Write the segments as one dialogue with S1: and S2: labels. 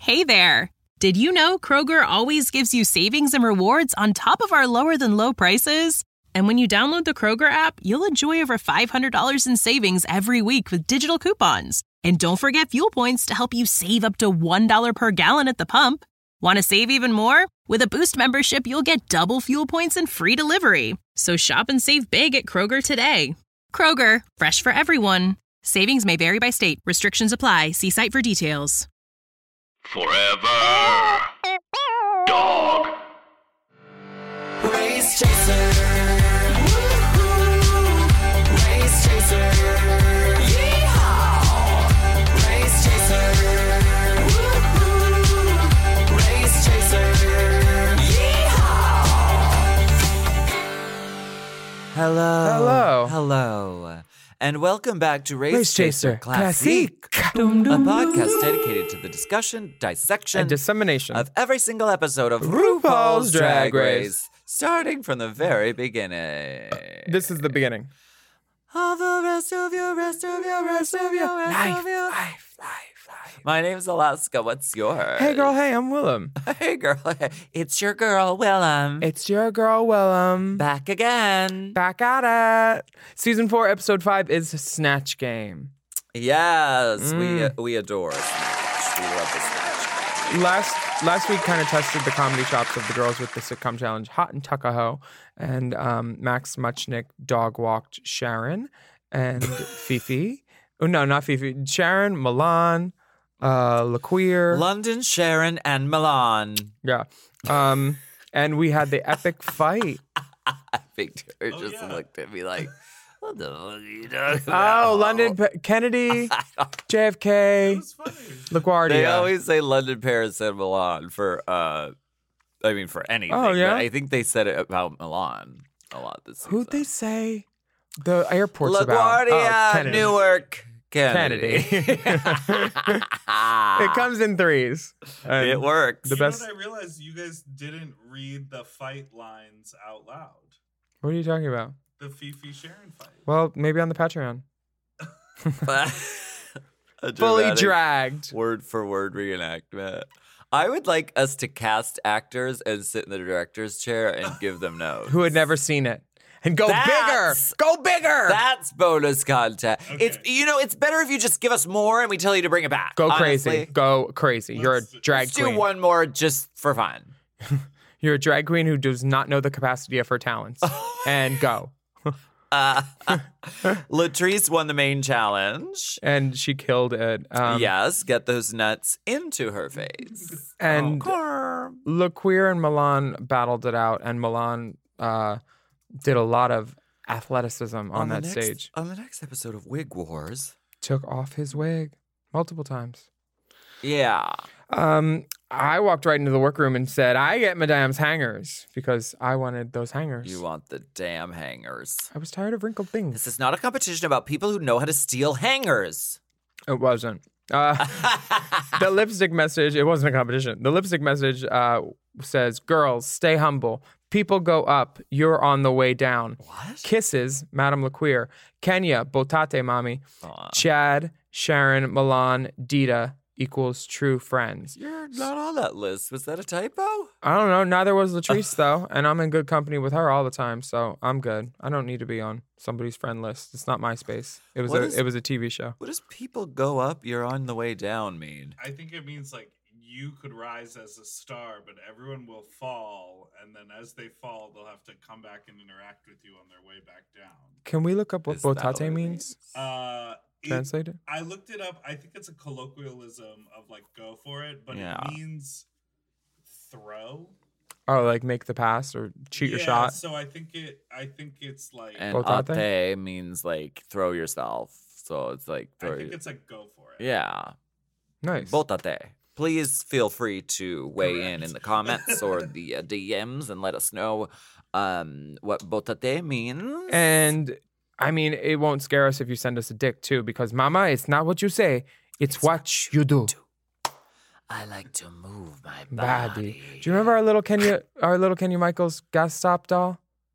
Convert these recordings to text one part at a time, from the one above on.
S1: Hey there! Did you know Kroger always gives you savings and rewards on top of our lower-than-low prices? And when you download the Kroger app, you'll enjoy over $500 in savings every week with digital coupons. And don't forget fuel points to help you save up to $1 per gallon at the pump. Want to save even more? With a Boost membership, you'll get double fuel points and free delivery. So shop and save big at Kroger today. Kroger, fresh for everyone. Savings may vary by state. Restrictions apply. See site for details.
S2: Forever Dog.
S3: Race Chaser. Woo-hoo. Race Chaser. Yeehaw. Race Chaser. Woo-hoo. Race Chaser. Yeehaw.
S4: Hello. And welcome back to Race Chaser Classique, a podcast dedicated to the discussion, dissection,
S5: and dissemination
S4: of every single episode of RuPaul's Drag Race, starting from the very beginning.
S5: This is the beginning.
S4: All the rest of you.
S5: Life.
S4: My name's Alaska. What's yours?
S5: Hey, girl. Hey, I'm Willem.
S4: Hey, girl. Hey. It's your girl, Willem.
S5: It's your girl, Willem.
S4: Back again.
S5: Back at it. Season 4, episode 5 is Snatch Game.
S4: Yes, we adore Snatch. We love the Snatch Game.
S5: Last week kind of tested the comedy chops of the girls with the sitcom challenge, Hot and Tuckahoe, and Max Muchnick dog walked Sharon and Fifi. Oh no, not Fifi. Sharon, Milan, LaQueer,
S4: London, Sharon, and Milan.
S5: Yeah, and we had the epic fight.
S4: Victor just looked at me like, what the fuck are you talking about?
S5: Oh, London, Kennedy, JFK, LaGuardia.
S4: They always say London, Paris, and Milan for anything.
S5: Oh, yeah?
S4: But I think they said it about Milan a lot this season.
S5: Who'd they say the airport's
S4: LaGuardia,
S5: about? Kennedy.
S4: Newark, Kennedy.
S5: It comes in threes. And
S4: It works.
S5: The best.
S6: You know what I realized? You guys didn't read the fight lines out loud.
S5: What are you talking about?
S6: The Fifi Sharon fight.
S5: Well, maybe on the Patreon.
S4: A
S5: Fully
S4: dramatic
S5: dragged.
S4: word for word reenactment. I would like us to cast actors and sit in the director's chair and give them notes.
S5: Who had never seen it. And go
S4: That's-
S5: bigger. Go bigger.
S4: That's bonus content.
S6: Okay.
S4: It's better if you just give us more and we tell you to bring it back.
S5: Go
S4: honestly.
S5: crazy. Go crazy. You're a drag
S4: Let's do
S5: queen.
S4: one more just for fun.
S5: You're a drag queen who does not know the capacity of her talents. And go.
S4: Latrice won the main challenge.
S5: And she killed it.
S4: Yes, get those nuts into her face.
S5: And LaQueer and Milan battled it out, and Milan did a lot of athleticism on that stage.
S4: On the next episode of Wig Wars.
S5: Took off his wig multiple times.
S4: Yeah.
S5: I walked right into the workroom and said, I get Madame's hangers because I wanted those hangers.
S4: You want the damn hangers.
S5: I was tired of wrinkled things.
S4: This is not a competition about people who know how to steal hangers.
S5: It wasn't. The lipstick message, it wasn't a competition. The lipstick message says, girls, stay humble. People go up. You're on the way down.
S4: What?
S5: Kisses, Madame LaQueer. Kenya, Botate Mommy. Chad, Sharon, Milan, Dita equals true friends.
S4: You're not on that list. Was that a typo?
S5: I don't know. Neither was Latrice, though. And I'm in good company with her all the time, so I'm good. I don't need to be on somebody's friend list. It's not MySpace. It was it was a TV show.
S4: What does people go up, you're on the way down mean?
S6: I think it means like you could rise as a star, but everyone will fall, and then as they fall, they'll have to come back and interact with you on their way back down.
S5: Can we look up what
S4: Is that
S5: Botate
S4: what it
S5: means? Translate it?
S6: I looked it up. I think it's a colloquialism of like go for it, but
S4: Yeah.
S6: it means throw.
S5: Oh, like make the pass or shoot your shot?
S6: So I think it's like
S4: And
S5: Botate?
S4: ate means like throw yourself. So it's like
S6: I
S4: throw
S6: think it's like go for it.
S4: Yeah.
S5: Nice.
S4: Botate. Please feel free to weigh in the comments or the DMs and let us know what botate means.
S5: And I mean, it won't scare us if you send us a dick too, because Mama, it's not what you say, it's what you do.
S4: I like to move my
S5: Body.
S4: body.
S5: Do you remember our little Kenya Michaels gas stop doll?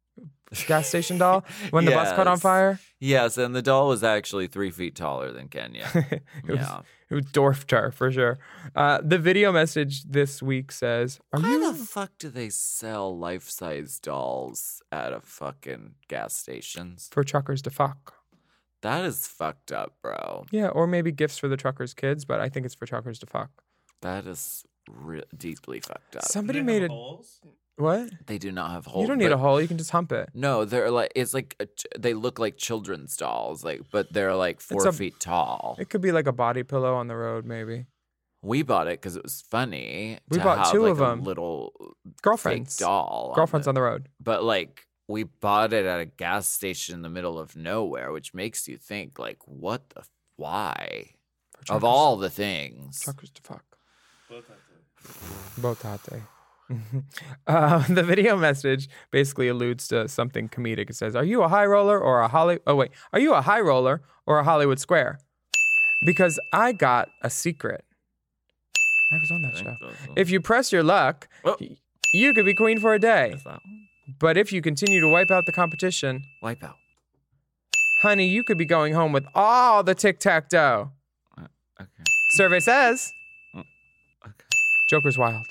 S5: gas station doll when the bus caught on
S4: Yes.
S5: fire?
S4: Yes, and the doll was actually 3 feet taller than Kenya. Yeah.
S5: It dwarfed her for sure. The video message this week says, "Are
S4: Why
S5: you?"
S4: the fuck do they sell life-size dolls at a fucking gas stations?
S5: For truckers to fuck.
S4: That is fucked up, bro.
S5: Yeah, or maybe gifts for the truckers' kids, but I think it's for truckers to fuck.
S4: That is deeply fucked up.
S5: Somebody
S6: Do they
S5: made
S6: have
S5: it.
S6: holes?
S5: What?
S4: They do not have holes.
S5: You don't need a hole. You can just hump it.
S4: No, they're like it's like they look like children's dolls, like but they're like 4 feet tall.
S5: It could be like a body pillow on the road, maybe.
S4: We bought it because it was funny.
S5: We
S4: to
S5: bought
S4: have,
S5: 2
S4: like,
S5: of
S4: a
S5: 'em.
S4: little
S5: Girlfriends.
S4: fake doll.
S5: Girlfriends on the road.
S4: But like we bought it at a gas station in the middle of nowhere, which makes you think like, what the why?
S5: For
S4: Of
S5: truckers-
S4: all the things.
S5: truckers to fuck.
S6: Both have to.
S5: Botate. The video message basically alludes to something comedic. It says, "Are you a high roller or a Are you a high roller or a Hollywood square?" Because I got a secret. I was on that show. If you press your luck,
S4: Oh.
S5: you could be queen for a day.
S4: Is that one?
S5: But if you continue to wipe out the competition,
S4: Wipe out.
S5: honey, you could be going home with all the tic-tac-toe.
S4: Okay.
S5: Survey says,
S4: Okay.
S5: Joker's wild.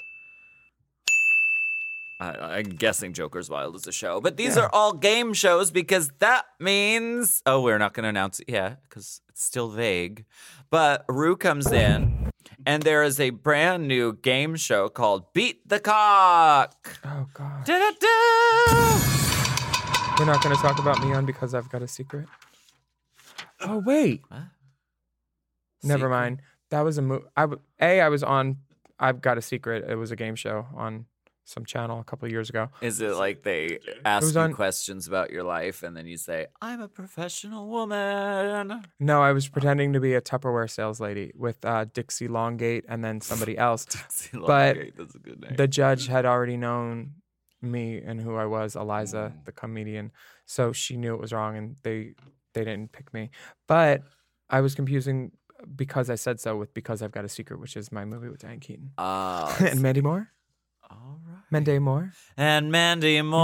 S4: I'm guessing Joker's Wild is a show, but these
S5: Yeah.
S4: are all game shows because that means we're not going to announce it yet because it's still vague. But Rue comes in, and there is a brand new game show called Beat the Cock.
S5: Oh, God.
S4: Da-da-da!
S5: We're not going to talk about Mion because I've got a secret. Oh, wait.
S4: What?
S5: Never
S4: Secret?
S5: mind. That was a movie. I was on I've Got a Secret. It was a game show on some channel a couple of years ago.
S4: Is it like they
S5: It
S4: ask
S5: was
S4: you
S5: on-
S4: questions about your life and then you say, I'm a professional woman?
S5: No, I was pretending to be a Tupperware sales lady with Dixie Longgate and then somebody else. But
S4: that's a good name.
S5: The judge had already known me and who I was, Eliza, the comedian. So she knew it was wrong and they didn't pick me. But I was confusing Because I Said So with Because I've Got a Secret, which is my movie with Diane Keaton. And Mandy Moore?
S4: all right.
S5: Mandy Moore?
S4: And Mandy Moore.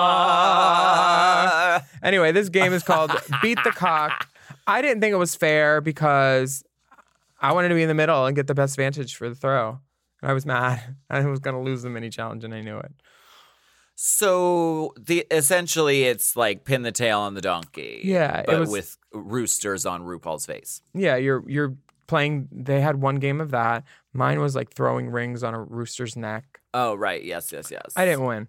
S5: Anyway, this game is called Beat the Cock. I didn't think it was fair because I wanted to be in the middle and get the best vantage for the throw. And I was mad. I was going to lose the mini challenge and I knew it.
S4: So essentially it's like pin the tail on the donkey.
S5: Yeah, it
S4: but
S5: was-
S4: with roosters on RuPaul's face.
S5: Yeah, you're playing. They had one game of that. Mine was like throwing rings on a rooster's neck.
S4: Oh right, yes.
S5: I didn't win.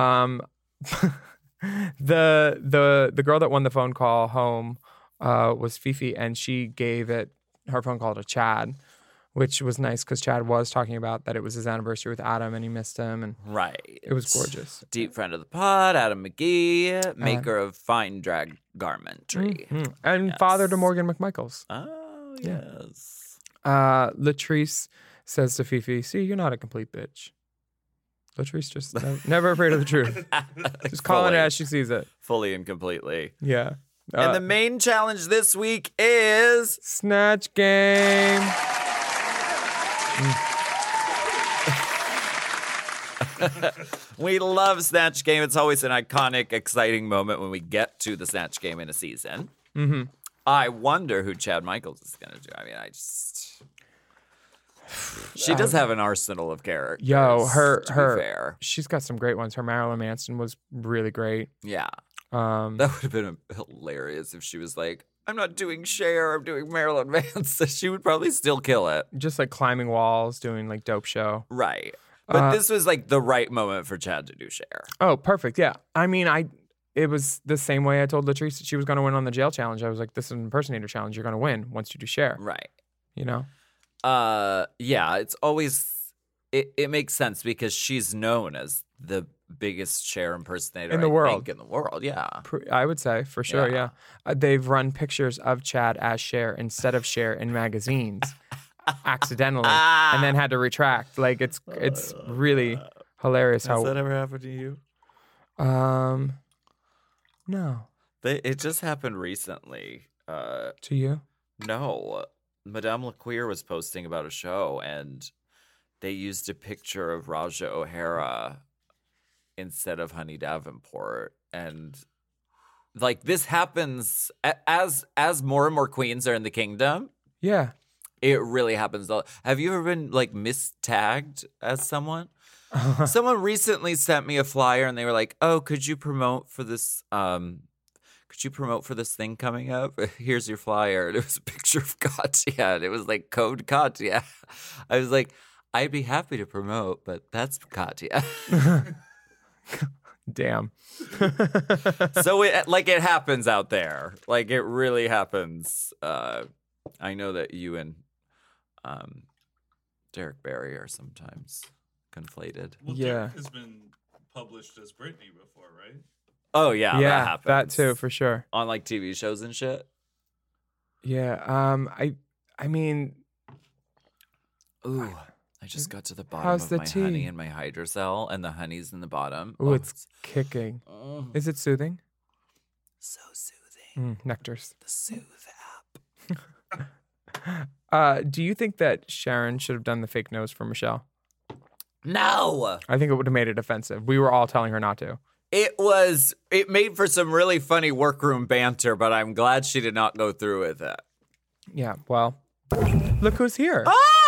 S5: The girl that won the phone call home was Fifi, and she gave her phone call to Chad, which was nice because Chad was talking about that it was his anniversary with Adam and he missed him, and
S4: Right.
S5: it was gorgeous.
S4: Deep friend of the pod, Adam McGee, maker of fine drag garmentry.
S5: Mhm. And father to
S4: Yes.
S5: Morgan McMichaels.
S4: Oh yes.
S5: Latrice says to Fifi, "See, you're not a complete bitch." Latrice just never afraid of the truth. Just calling it as she sees it.
S4: fully and completely.
S5: Yeah.
S4: And the main challenge this week is
S5: Snatch Game.
S4: we love Snatch Game. It's always an iconic, exciting moment when we get to the Snatch Game in a season.
S5: Mm-hmm.
S4: I wonder who Chad Michaels is going to do. I mean, she does have an arsenal of characters.
S5: Yo,
S4: to be fair.
S5: she's got some great ones. Her Marilyn Manson was really great.
S4: Yeah.
S5: Um,
S4: That would have been hilarious if she was like, I'm not doing Cher, I'm doing Marilyn Manson. She would probably still kill it.
S5: just like climbing walls, doing like dope show.
S4: Right. But
S5: Uh,
S4: this was like the right moment for Chad to do Cher.
S5: Oh, perfect. Yeah. I mean, it was the same way I told Latrice that she was going to win on the jail challenge. I was like, this is an impersonator challenge. You're going to win once you do share.
S4: Right.
S5: You know?
S4: Yeah, it's always it makes sense because she's known as the biggest Cher impersonator
S5: In the
S4: I
S5: world.
S4: think, in the world. Yeah.
S5: I would say for sure.
S4: Yeah.
S5: Yeah. They've run pictures of Chad as Cher instead of Cher in magazines accidentally and then had to retract. Like it's really hilarious how.
S4: ever happened to you?
S5: No.
S4: It just happened recently.
S5: To you?
S4: No, Madame LaQueer was posting about a show, and they used a picture of Raja O'Hara instead of Honey Davenport, and like this happens as more and more queens are in the kingdom.
S5: Yeah.
S4: It really happens. Have you ever been like mistagged as someone? Someone recently sent me a flyer and they were like, "Oh, could you promote for this thing coming up? Here's your flyer." And it was a picture of Katya and it was like code Katya. I was like, "I'd be happy to promote, but that's Katya."
S5: Damn.
S4: So it happens out there. Like it really happens. I know that you and Derek Barry are sometimes conflated.
S6: Well,
S5: Yeah.
S6: Derek has been published as Britney before, right?
S4: Oh yeah, that
S5: Yeah,
S4: happens.
S5: that too, for sure.
S4: On like TV shows and shit.
S5: Yeah. I mean,
S4: Ooh, I just got to the bottom
S5: How's
S4: of
S5: the
S4: my honey
S5: tea?
S4: and my hydrocell, and the honey's in the bottom.
S5: ooh, it's kicking. Is it soothing?
S4: so soothing.
S5: Nectars.
S4: The Soothe app.
S5: Do you think that Sharon should have done the fake nose for Michelle?
S4: No,
S5: I think it would have made it offensive. We were all telling her not to.
S4: it made for some really funny workroom banter, but I'm glad she did not go through with it.
S5: Yeah, well, look who's here.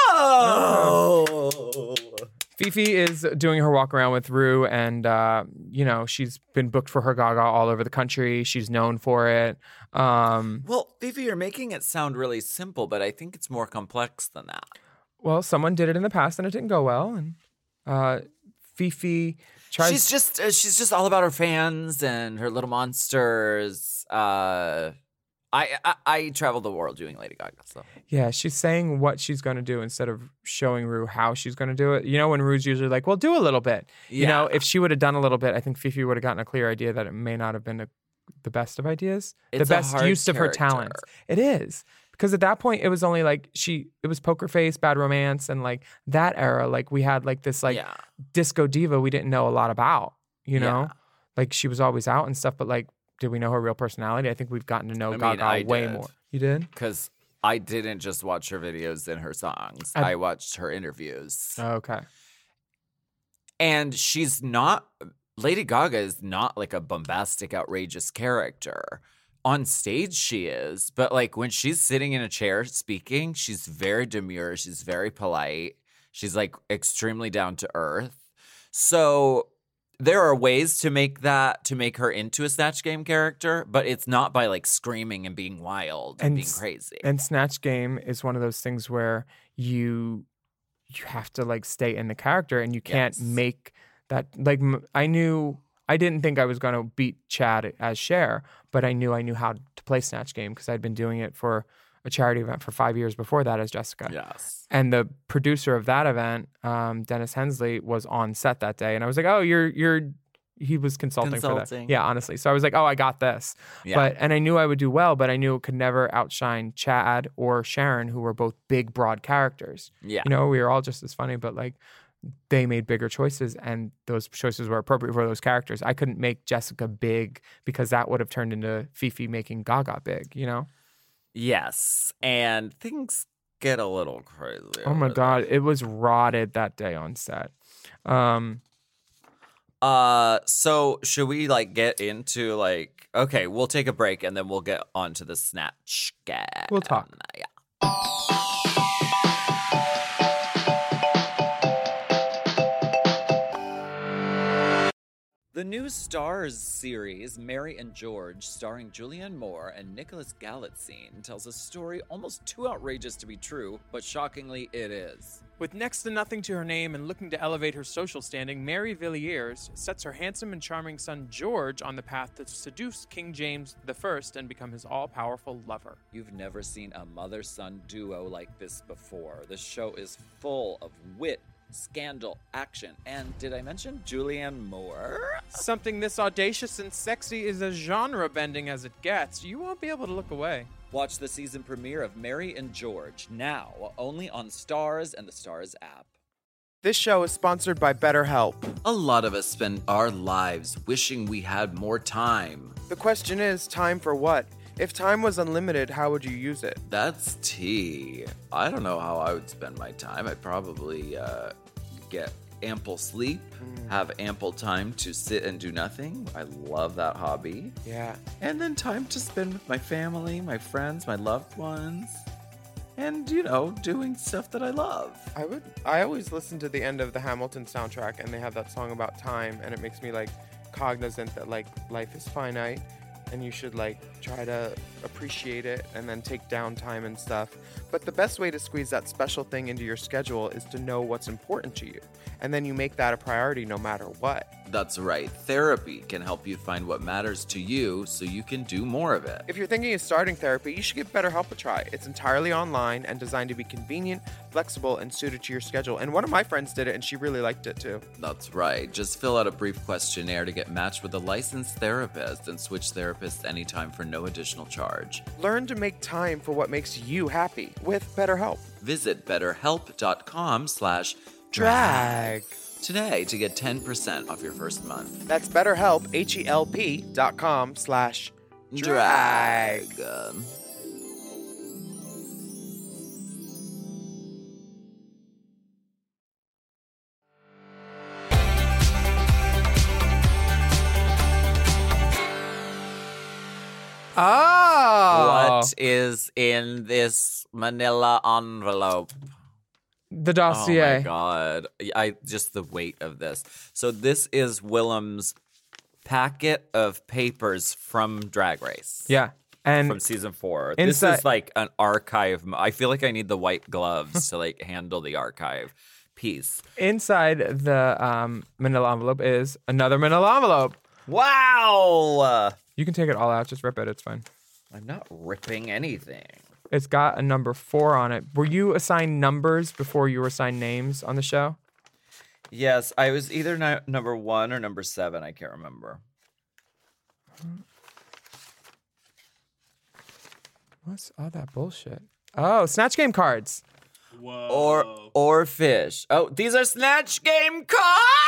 S4: Oh.
S5: Fifi is doing her walk around with Rue, and, she's been booked for her Gaga all over the country. She's known for it.
S4: Well, Fifi, you're making it sound really simple, but I think it's more complex than that.
S5: Well, someone did it in the past, and it didn't go well. And Fifi tries...
S4: She's just all about her fans and her little monsters. I travel the world doing Lady Gaga, so.
S5: Yeah, she's saying what she's going to do instead of showing Rue how she's going to do it. You know, when Rue's usually like, well, do a little bit. You know, if she would have done a little bit, I think Fifi would have gotten a clear idea that it may not have been the best of ideas.
S4: It's
S5: the
S4: a
S5: best
S4: hard
S5: use of her talents. It is. Because at that point, it was only like it was Poker Face, Bad Romance, and like that era. Like we had like this like disco diva we didn't know a lot about, you know? Like she was always out and stuff, but like, did we know her real personality? I think we've gotten to know Gaga way more. You did?
S4: Because I didn't just watch her videos and her songs. I watched her interviews.
S5: Okay.
S4: And Lady Gaga is not like a bombastic, outrageous character. On stage she is, but like when she's sitting in a chair speaking, she's very demure. She's very polite. She's like extremely down to earth. So there are ways to make her into a Snatch Game character, but it's not by like screaming and being wild and being crazy. And
S5: Snatch Game is one of those things where you have to like stay in the character, and you can't make that like I didn't think I was going to beat Chad as Cher, but I knew how to play Snatch Game because I'd been doing it for a charity event for 5 years before that as Jessica.
S4: Yes.
S5: And the producer of that event, Dennis Hensley, was on set that day. And I was like, oh, he was consulting for that. Yeah, honestly. So I was like, oh, I got this. Yeah. And I knew I would do well, but I knew it could never outshine Chad or Sharon, who were both big, broad characters.
S4: Yeah.
S5: You know, we were all just as funny, but like, they made bigger choices, and those choices were appropriate for those characters. I couldn't make Jessica big because that would have turned into Fifi making Gaga big, you know?
S4: Yes. And things get a little crazy.
S5: Oh my God. It was rotted that day on set.
S4: So should we like get into like, okay, we'll take a break and then we'll get on to the Snatch Game.
S5: We'll talk.
S4: Yeah. The new Stars series, Mary and George, starring Julianne Moore and Nicholas Galitzine, tells a story almost too outrageous to be true, but shockingly it is.
S5: With next to nothing to her name and looking to elevate her social standing, Mary Villiers sets her handsome and charming son George on the path to seduce King James I and become his all-powerful lover.
S4: You've never seen a mother-son duo like this before. The show is full of wit, scandal, action, and did I mention Julianne Moore?
S5: Something this audacious and sexy is as genre-bending as it gets. You won't be able to look away.
S4: Watch the season premiere of Mary and George now, only on Stars and the Stars app.
S5: This show is sponsored by BetterHelp.
S4: A lot of us spend our lives wishing we had more time.
S5: The question is, time for what? If time was unlimited, how would you use it?
S4: That's tea. I don't know how I would spend my time. I'd probably get ample sleep, have ample time to sit and do nothing. I love that hobby.
S5: Yeah.
S4: And then time to spend with my family, my friends, my loved ones. And, doing stuff that I love.
S5: I always listen to the end of the Hamilton soundtrack, and they have that song about time, and it makes me like cognizant that like life is finite, and you should like try to appreciate it and then take downtime and stuff. But the best way to squeeze that special thing into your schedule is to know what's important to you, and then you make that a priority no matter what.
S4: That's right. Therapy can help you find what matters to you so you can do more of it.
S5: If you're thinking of starting therapy, you should give BetterHelp a try. It's entirely online and designed to be convenient, flexible, and suited to your schedule. And one of my friends did it, and she really liked it too.
S4: That's right. Just fill out a brief questionnaire to get matched with a licensed therapist and switch therapists anytime for no additional charge.
S5: Learn to make time for what makes you happy with BetterHelp.
S4: Visit betterhelp.com/drag today to get 10% off your first month.
S5: That's BetterHelp, HELP.com/drag. Oh!
S4: What is in this manila envelope?
S5: The dossier.
S4: Oh my god. Just the weight of this. So this is Willem's packet of papers from Drag Race.
S5: Yeah. And
S4: From season 4.
S5: Inside-
S4: This is like an archive. I feel like I need the white gloves to like handle the archive piece.
S5: inside the manila envelope is another manila envelope.
S4: Wow.
S5: You can take it all out. Just rip it. It's fine.
S4: I'm not ripping anything.
S5: It's got a number 4 on it. Were you assigned numbers before you were assigned names on the show?
S4: Yes, I was either number 1 or number 7. I can't remember.
S5: What's all that bullshit? Oh, Snatch Game cards.
S6: Whoa.
S4: Or fish. Oh, these are Snatch Game cards.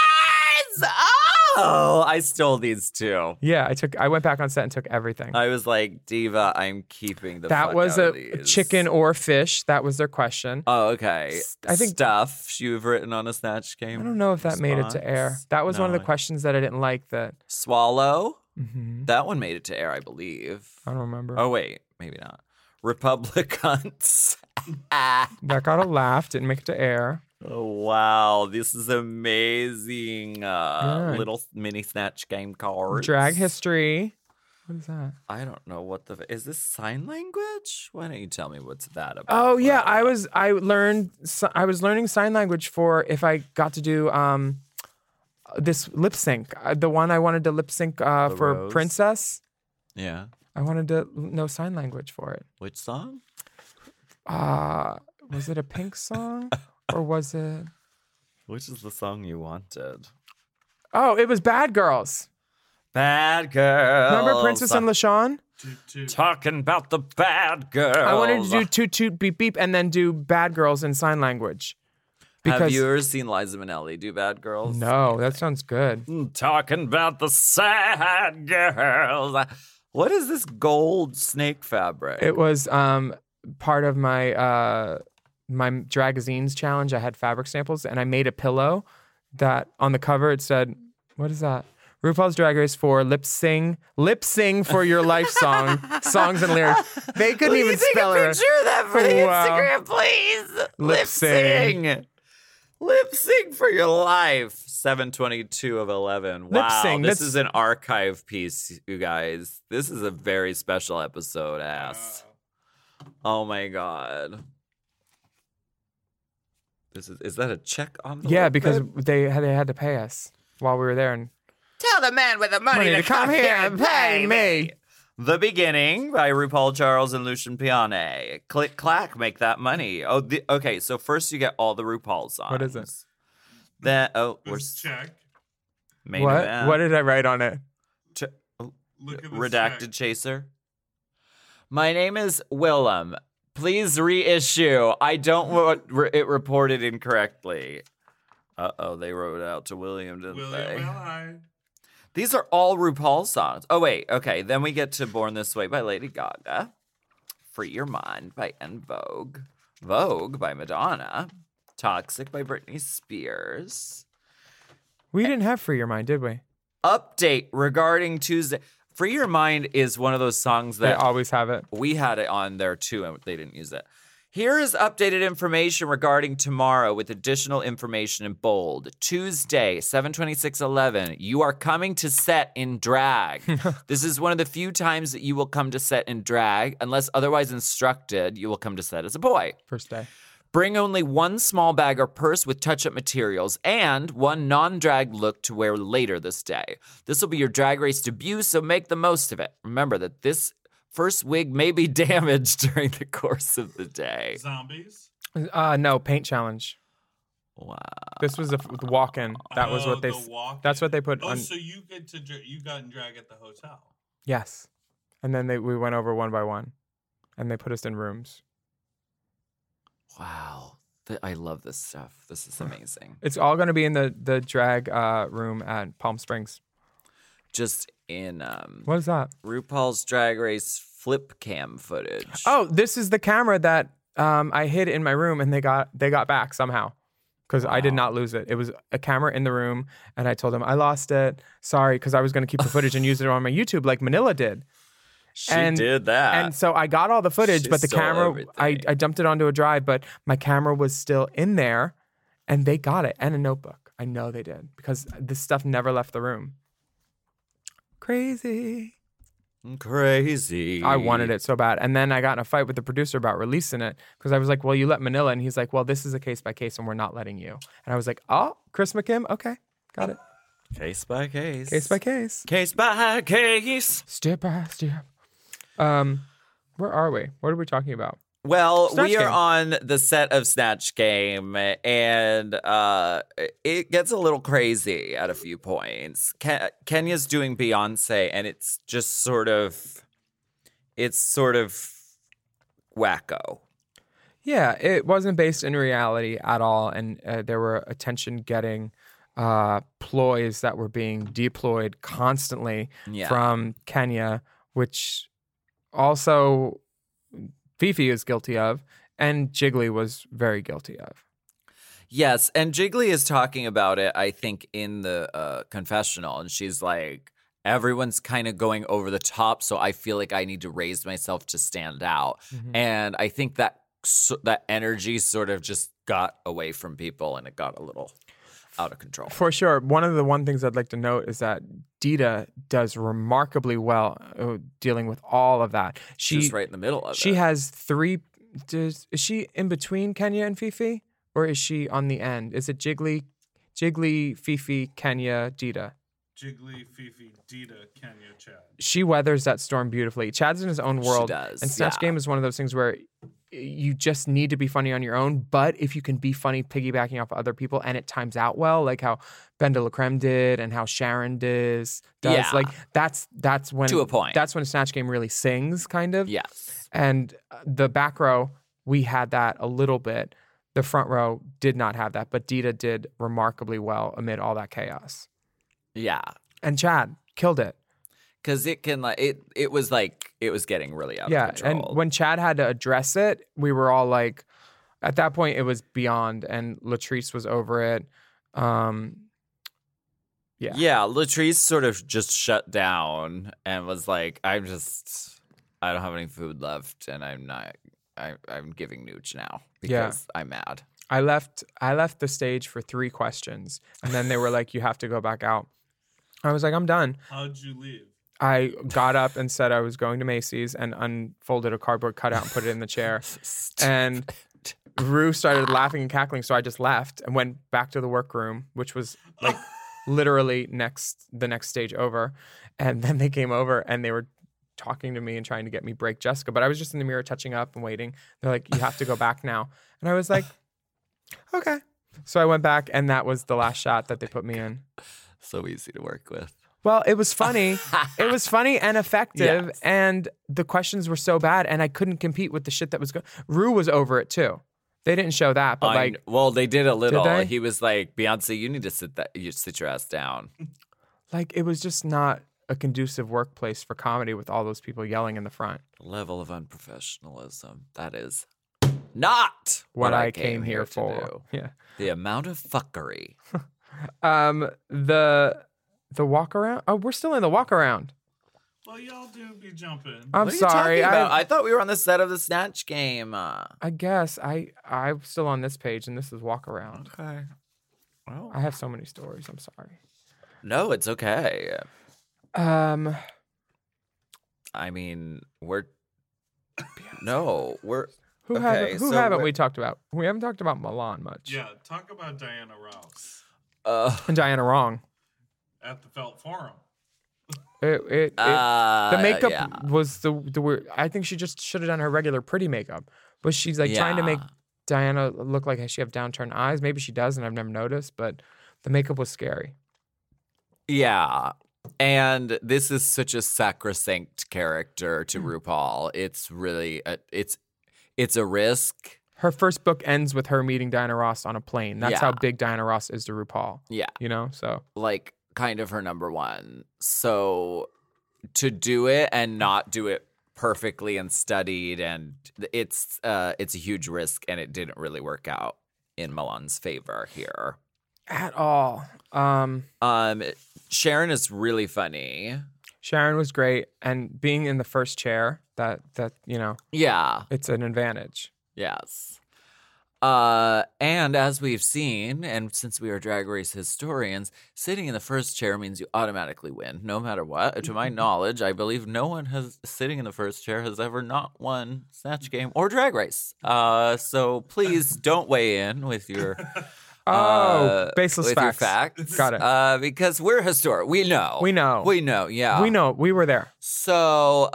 S4: Oh, I stole these too.
S5: Yeah, I went back on set and took everything.
S4: I was like, Diva, I'm keeping the
S5: That
S4: fuck
S5: was
S4: out
S5: a
S4: of these.
S5: chicken or fish. That was their question.
S4: Oh, okay.
S5: I think-
S4: Stuff you've written on a Snatch Game.
S5: I don't know if that made it to air.
S4: response?
S5: That was one of
S4: No.
S5: the questions that I didn't like. That
S4: Swallow.
S5: Mhm.
S4: That one made it to air, I believe.
S5: I don't remember.
S4: Oh wait, maybe not. Republicans.
S5: That got a laugh. Didn't make it to air.
S4: Oh, wow, this is amazing.
S5: Yeah.
S4: Little mini Snatch Game cards.
S5: Drag history. What is that?
S4: I don't know what is this sign language? Why don't you tell me what's that about?
S5: Oh yeah, I was learning sign language for if I got to do this lip sync. The one I wanted to lip sync for
S4: Rose?
S5: Princess.
S4: Yeah.
S5: I wanted to know sign language for it.
S4: Which song?
S5: Was it a Pink song or was it?
S4: Which is the song you wanted?
S5: Oh, it was Bad Girls.
S4: Bad Girls.
S5: Remember Princess and LaShawn?
S4: Talking about the bad girls.
S5: I wanted to do toot toot beep beep and then do Bad Girls in sign language.
S4: Have you ever seen Liza Minnelli do Bad Girls?
S5: No, that sounds good.
S4: Talking about the sad girls. What is this gold snake fabric?
S5: It was part of my my Dragazines challenge. I had fabric samples and I made a pillow that on the cover it said, what is that? RuPaul's Drag Race 4 lip sing for your life songs and lyrics. They couldn't even spell it.
S4: Take a picture of that for the
S5: Wow.
S4: Instagram, please.
S5: Lip sing.
S4: Lip sing for your life. 7/22 of 11. Wow,
S5: Lip sing,
S4: this
S5: that's-
S4: is an archive piece, you guys. This is a very special episode, ass. Oh my god. Is that a check on the
S5: Yeah, because they had to pay us while we were there. And
S4: tell the man with the money,
S5: to come here and pay me.
S4: The Beginning by RuPaul Charles and Lucian Piane. Click, clack, make that money. Oh, okay. So first you get all the RuPaul songs.
S5: What is it?
S4: Then we're
S6: This check.
S4: main
S5: what?
S4: event.
S5: What did I write on it?
S6: Look at this
S4: Redacted
S6: check.
S4: Chaser. My name is Willem. Please reissue. I don't want it reported incorrectly. Uh-oh, they wrote it out to William, didn't
S6: William
S4: they?
S6: L.I.
S4: These are all RuPaul songs. Oh, wait. Okay. Then we get to Born This Way by Lady Gaga. Free Your Mind by En Vogue. Vogue by Madonna. Toxic by Britney Spears.
S5: We didn't have Free Your Mind, did we?
S4: Update regarding Tuesday. Free Your Mind is one of those songs
S5: They
S4: that
S5: always have it.
S4: we had it on there too, and they didn't use it. Here is updated information regarding tomorrow with additional information in bold. Tuesday, 7/26/11, you are coming to set in drag. This is one of the few times that you will come to set in drag. Unless otherwise instructed, you will come to set as a boy.
S5: First day.
S4: Bring only one small bag or purse with touch-up materials and one non-drag look to wear later this day. This will be your Drag Race debut, so make the most of it. Remember that this first wig may be damaged during the course of the day.
S6: Zombies.
S5: No, paint challenge.
S4: Wow.
S5: This was the walk-in. That was what they.
S6: The walk-in.
S5: That's what they put
S6: Oh,
S5: on.
S6: so you got in drag at the hotel.
S5: Yes, and then we went over one by one, and they put us in rooms.
S4: Wow. I love this stuff. This is amazing.
S5: It's all going to be in the drag room at Palm Springs.
S4: Just in
S5: What is that?
S4: RuPaul's Drag Race flip cam footage.
S5: Oh, this is the camera that I hid in my room, and they got back somehow because I did not lose it. It was a camera in the room, and I told them I lost it. Sorry, because I was going to keep the footage and use it on my YouTube like Manila did.
S4: She did that.
S5: And so I got all the footage,
S4: She
S5: but the
S4: stole
S5: camera, I
S4: everything.
S5: dumped it onto a drive, but my camera was still in there, and they got it, and a notebook. I know they did because this stuff never left the room. Crazy.
S4: Crazy.
S5: I wanted it so bad. And then I got in a fight with the producer about releasing it because I was like, well, you let Manila. And he's like, well, this is a case by case and we're not letting you. And I was like, oh, Chris McKim? Okay, got it.
S4: Case by case.
S5: Case by case.
S4: Case by case.
S5: Step by step. Where are we? What are we talking about?
S4: Well,
S5: Snatch
S4: we are
S5: Game.
S4: on the set of Snatch Game, and it gets a little crazy at a few points. Kenya's doing Beyonce, and it's just sort of wacko.
S5: Yeah, it wasn't based in reality at all. And there were attention-getting ploys that were being deployed constantly
S4: Yeah.
S5: from Kenya, which also Fifi is guilty of, and Jiggly was very guilty of.
S4: Yes, and Jiggly is talking about it, I think, in the confessional, and she's like, everyone's kind of going over the top, so I feel like I need to raise myself to stand out. And I think that that energy sort of just got away from people, and it got a little out of control.
S5: For sure. One of the things I'd like to note is that Dita does remarkably well dealing with all of that.
S4: She's right in the middle of it.
S5: She has three. Is she in between Kenya and Fifi, or is she on the end? Is it Jiggly, Fifi, Kenya, Dita?
S6: Jiggly, Fifi, Dita, Kenya, Chad.
S5: She weathers that storm beautifully. Chad's in his own world.
S4: does,
S5: And Snatch
S4: yeah.
S5: Game is one of those things where you just need to be funny on your own, but if you can be funny piggybacking off other people and it times out well, like how Ben de la Creme did and how Sharon does,
S4: Yeah.
S5: like that's when
S4: To a point.
S5: That's when Snatch Game really sings, kind of.
S4: Yes.
S5: And the back row, we had that a little bit. The front row did not have that, but Dita did remarkably well amid all that chaos.
S4: Yeah.
S5: And Chad killed it.
S4: Because it can it was getting really out
S5: Yeah,
S4: of control.
S5: and when Chad had to address it, we were all like, at that point, it was beyond, and Latrice was over it.
S4: Yeah, Latrice sort of just shut down and was like, I don't have any food left, and I'm giving Nooch now because I'm mad.
S5: I left the stage for 3 questions, and then they were like, you have to go back out. I was like, I'm done.
S6: How'd you leave?
S5: I got up and said I was going to Macy's and unfolded a cardboard cutout and put it in the chair. And Rue started laughing and cackling, so I just left and went back to the workroom, which was like literally the next stage over. And then they came over and they were talking to me and trying to get me break Jessica. But I was just in the mirror touching up and waiting. They're like, you have to go back now. And I was like, okay. So I went back, and that was the last shot that they put me in.
S4: So easy to work with.
S5: Well, it was funny. It was funny and effective,
S4: Yes.
S5: and the questions were so bad, and I couldn't compete with the shit that was going. Rue was over it too. They didn't show that, but
S4: Well, they did a little.
S5: they?
S4: He was like, Beyonce, you need to sit your ass down.
S5: it was just not a conducive workplace for comedy with all those people yelling in the front.
S4: Level of unprofessionalism. That is not
S5: What I came here
S4: to
S5: for.
S4: do.
S5: Yeah.
S4: The amount of fuckery.
S5: The walk around. Oh, we're still in the walk around.
S6: Well, y'all do be jumping.
S5: I'm
S4: What are you
S5: sorry.
S4: talking about? I thought we were on the set of the Snatch Game.
S5: I guess I'm still on this page, and this is walk around.
S4: Okay. Well,
S5: I have so many stories. I'm sorry.
S4: no, it's okay.
S5: Um,
S4: I mean, we're
S5: who
S4: Okay,
S5: haven't
S4: so
S5: haven't
S4: we're-
S5: we talked about? We haven't talked about Milan much.
S6: Yeah, talk about Diana Ross
S5: And Diana Wrong.
S6: at the Felt Forum.
S5: The makeup
S4: yeah.
S5: was the weird. I think she just should have done her regular pretty makeup, but she's like trying to make
S4: Yeah.
S5: Diana look like she have downturned eyes. Maybe she does, and I've never noticed. But the makeup was scary.
S4: Yeah. And this is such a sacrosanct character to RuPaul. It's really it's a risk.
S5: Her first book ends with her meeting Diana Ross on a plane. That's how
S4: Yeah.
S5: big Diana Ross is to RuPaul.
S4: Yeah.
S5: You know, so
S4: Like kind of her number one. So to do it and not do it perfectly and studied, and it's a huge risk, and it didn't really work out in Milan's favor here.
S5: at all.
S4: Sharon is really funny.
S5: Sharon was great, and being in the first chair, that
S4: Yeah.
S5: it's an advantage.
S4: Yes. And as we've seen, and since we are Drag Race historians, sitting in the first chair means you automatically win, no matter what. To my knowledge, I believe no one sitting in the first chair has ever not won Snatch Game or Drag Race. So please don't weigh in with your
S5: baseless
S4: with
S5: facts.
S4: your facts.
S5: Got it.
S4: Because we're historic. We know.
S5: We know.
S4: We know. Yeah.
S5: We know. We were there.
S4: So,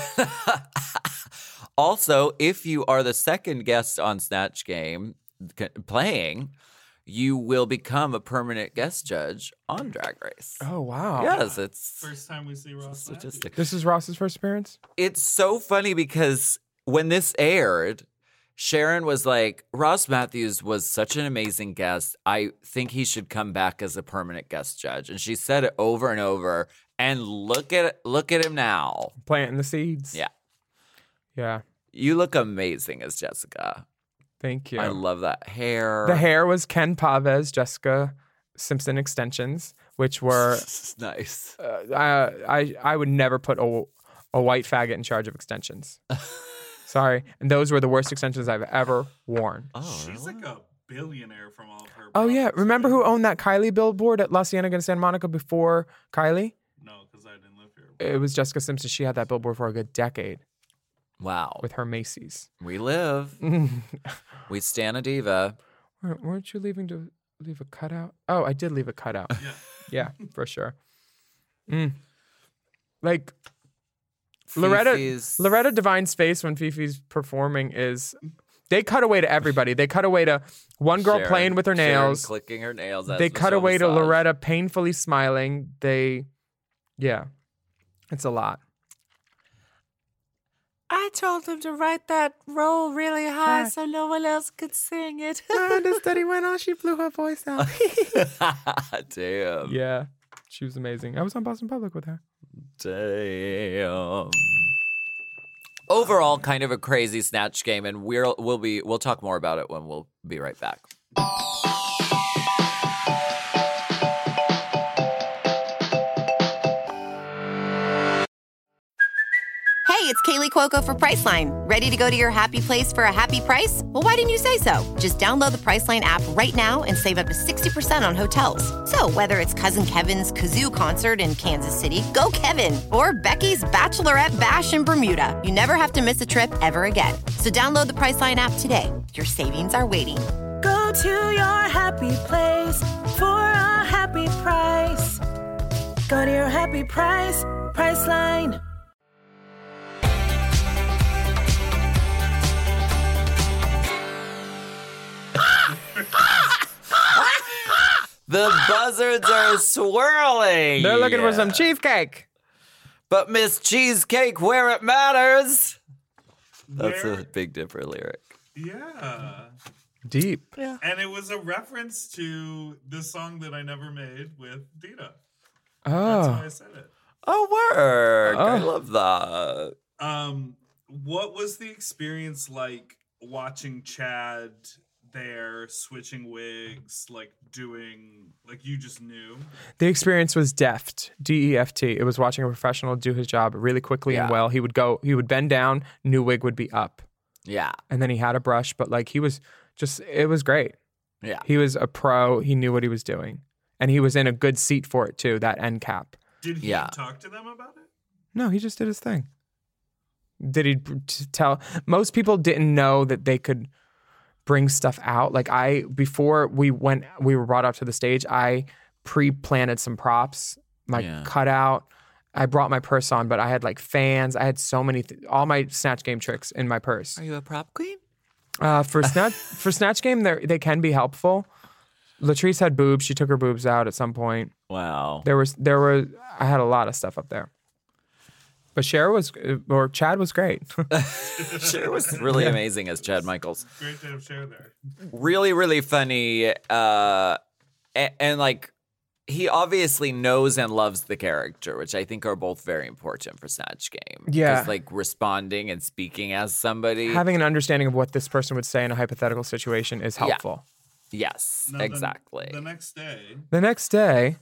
S4: also, if you are the second guest on Snatch Game playing, you will become a permanent guest judge on Drag Race.
S5: Oh, wow.
S4: Yes, it's
S6: First time we see Ross Matthews.
S4: statistic.
S5: This is Ross's first appearance?
S4: It's so funny because when this aired, Sharon was like, Ross Matthews was such an amazing guest. I think he should come back as a permanent guest judge. And she said it over and over. And look at him now.
S5: Planting the seeds.
S4: Yeah.
S5: Yeah.
S4: You look amazing as Jessica.
S5: Thank you.
S4: I love that hair.
S5: The hair was Ken Pavez, Jessica Simpson extensions, which were
S4: Nice.
S5: I would never put a white faggot in charge of extensions. Sorry. And those were the worst extensions I've ever worn.
S4: Oh,
S6: She's like a billionaire from all of her.
S5: Oh, yeah.
S6: products,
S5: Remember
S6: right?
S5: who owned that Kylie billboard at La Cienega and Santa Monica before Kylie?
S6: No, because I didn't live here.
S5: It was Jessica Simpson. She had that billboard for a good decade
S4: wow.
S5: with her Macy's.
S4: We live. We stan a diva.
S5: Weren't you leaving to leave a cutout? Oh, I did leave a cutout.
S6: Yeah.
S5: Yeah, for sure. Like Loretta Devine's face when Fifi's performing is. They cut away to everybody. They cut away to one girl
S4: Sharon-
S5: playing with her
S4: Sharon
S5: nails.
S4: clicking her nails.
S5: They cut away to Loretta painfully smiling. Yeah, it's a lot.
S4: I told him to write that roll really high so no one else could sing it.
S5: The study went on. She blew her voice out.
S4: Damn.
S5: Yeah, she was amazing. I was on Boston Public with her.
S4: Damn. Overall, kind of a crazy Snatch Game, and we'll talk more about it when we'll be right back.
S7: Hey, it's Kaylee Cuoco for Priceline. Ready to go to your happy place for a happy price? Well, why didn't you say so? Just download the Priceline app right now and save up to 60% on hotels. So whether it's Cousin Kevin's Kazoo Concert in Kansas City, go Kevin, or Becky's Bachelorette Bash in Bermuda, you never have to miss a trip ever again. So download the Priceline app today. Your savings are waiting.
S8: Go to your happy place for a happy price. Go to your happy price, Priceline.
S4: The buzzards are swirling.
S5: They're looking for some cheesecake.
S4: But Miss Cheesecake, where it matters. That's
S6: Where-
S4: a Big Dipper lyric.
S6: Yeah.
S5: Deep.
S6: And it was a reference to the song that I never made with Dita. That's why I
S5: Oh,
S6: said it.
S4: Oh, word. I
S5: Oh.
S4: love that.
S6: What was the experience like watching Chad there, switching wigs, like doing, like you just knew.
S5: The experience was deft, D-E-F-T. It was watching a professional do his job really quickly and
S4: Yeah.
S5: well. He would bend down, new wig would be up.
S4: Yeah.
S5: And then he had a brush, but like he was just, it was great.
S4: Yeah.
S5: He was a pro. He knew what he was doing. And he was in a good seat for it too, that end cap.
S6: Did he
S4: Yeah.
S6: talk to them about it?
S5: No, he just did his thing. Did he tell? Most people didn't know that they could bring stuff out. Like before we were brought up to the stage, I pre-planted some props, my cutout. I brought my purse on, but I had like fans. I had so many, all my Snatch Game tricks in my purse.
S4: Are you a prop queen?
S5: For Snatch Game, they can be helpful. Latrice had boobs. She took her boobs out at some point.
S4: Wow.
S5: I had a lot of stuff up there. But Chad was great.
S4: Cher was really amazing as Chad Michaels.
S6: Great to have Cher there.
S4: Really, really funny. And like, he obviously knows and loves the character, which I think are both very important for Snatch Game.
S5: Yeah.
S4: 'Cause, like, responding and speaking as somebody.
S5: Having an understanding of what this person would say in a hypothetical situation is helpful.
S4: Yes,
S6: Now,
S4: exactly.
S6: The next day,
S5: The next day,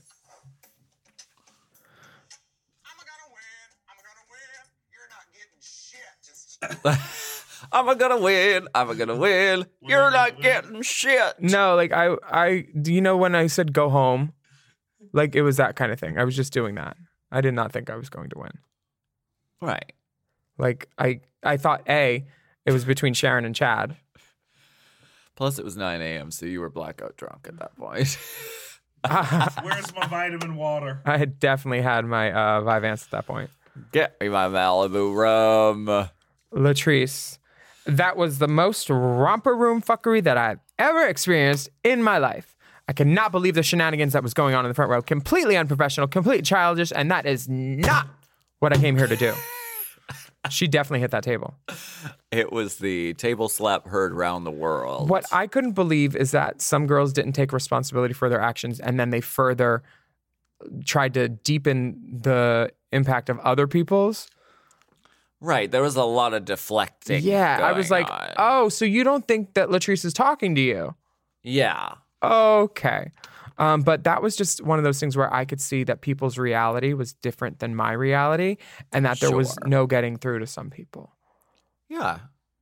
S4: I'm gonna win. I'm gonna win. You're not getting shit.
S5: no, like do you know when I said go home? Like it was that kind of thing. I was just doing that. I did not think I was going to win.
S4: Right.
S5: Like I thought it was between Sharon and Chad.
S4: Plus, it was 9 a.m., so you were blackout drunk at that point.
S6: where's my vitamin water?
S5: I had definitely had my Vyvanse at that point.
S4: Get me my Malibu rum.
S5: Latrice, that was the most romper room fuckery that I've ever experienced in my life. I cannot believe the shenanigans that was going on in the front row. Completely unprofessional, completely childish, and that is not what I came here to do. She definitely hit that table.
S4: It was the table slap heard round the world.
S5: What I couldn't believe is that some girls didn't take responsibility for their actions and then they further tried to deepen the impact of other people's.
S4: Right, there was a lot of deflecting.
S5: Yeah, I was
S4: going
S5: like,
S4: on.
S5: oh, so you don't think that Latrice is talking to you?
S4: Yeah.
S5: Okay. But that was just one of those things where I could see that people's reality was different than my reality and that there was
S4: Sure.
S5: no getting through to some people.
S4: Yeah.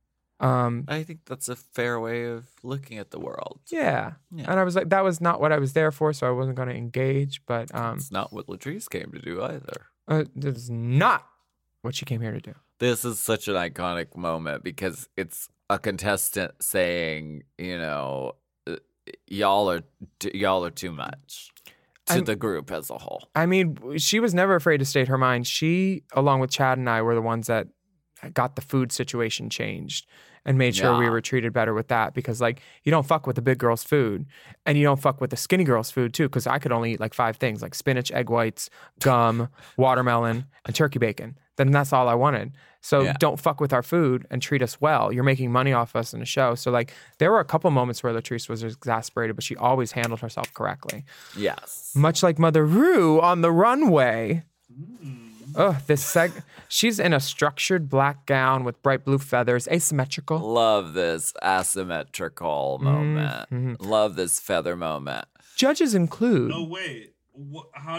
S4: I think that's a fair way of looking at the world.
S5: Yeah.
S4: Yeah.
S5: And I was like, that was not what I was there for, so I wasn't going to engage. But
S4: It's not what Latrice came to do either.
S5: this is not what she came here to do.
S4: This is such an iconic moment because it's a contestant saying, you know, y'all are too much to the group as a whole.
S5: I mean, she was never afraid to state her mind. She, along with Chad and I, were the ones that got the food situation changed and made sure we
S4: Yeah.
S5: were treated better with that because, like, you don't fuck with the big girl's food and you don't fuck with the skinny girl's food, too, because I could only eat, like, 5 things, like spinach, egg whites, gum, watermelon, and turkey bacon. Then that's all I wanted. So
S4: Yeah.
S5: don't fuck with our food and treat us well. You're making money off us in a show. So, like, there were a couple moments where Latrice was exasperated, but she always handled herself correctly.
S4: Yes.
S5: Much like Mother Rue on the runway. Oh, she's in a structured black gown with bright blue feathers, asymmetrical.
S4: Love this asymmetrical moment. Love this feather moment.
S5: Judges include.
S6: No, wait. How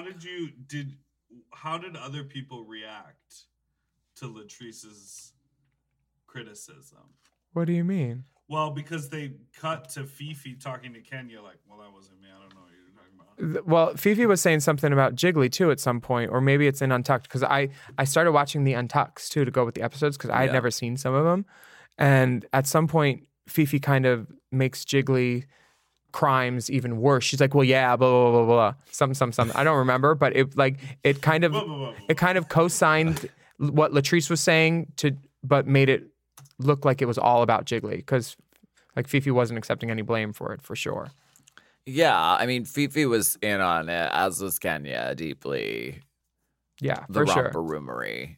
S6: did other people react to Latrice's criticism?
S5: What do you mean?
S6: Well, because they cut to Fifi talking to Kenya, like, well, that wasn't me. I don't know what you're talking about.
S5: Well, Fifi was saying something about Jiggly too at some point, or maybe it's in Untucked because I started watching the Untucks too to go with the episodes because I had
S4: Yeah.
S5: never seen some of them, and at some point Fifi kind of makes Jiggly crimes even worse. She's like, well, yeah, blah blah blah blah, something. I don't remember, but it kind of
S6: Blah, blah, blah, blah.
S5: it kind of co-signed what Latrice was saying but made it look like it was all about Jiggly because like Fifi wasn't accepting any blame for it for sure.
S4: Yeah, I mean, Fifi was in on it, as was Kenya, deeply.
S5: Yeah,
S4: The
S5: for sure.
S4: romper roomery.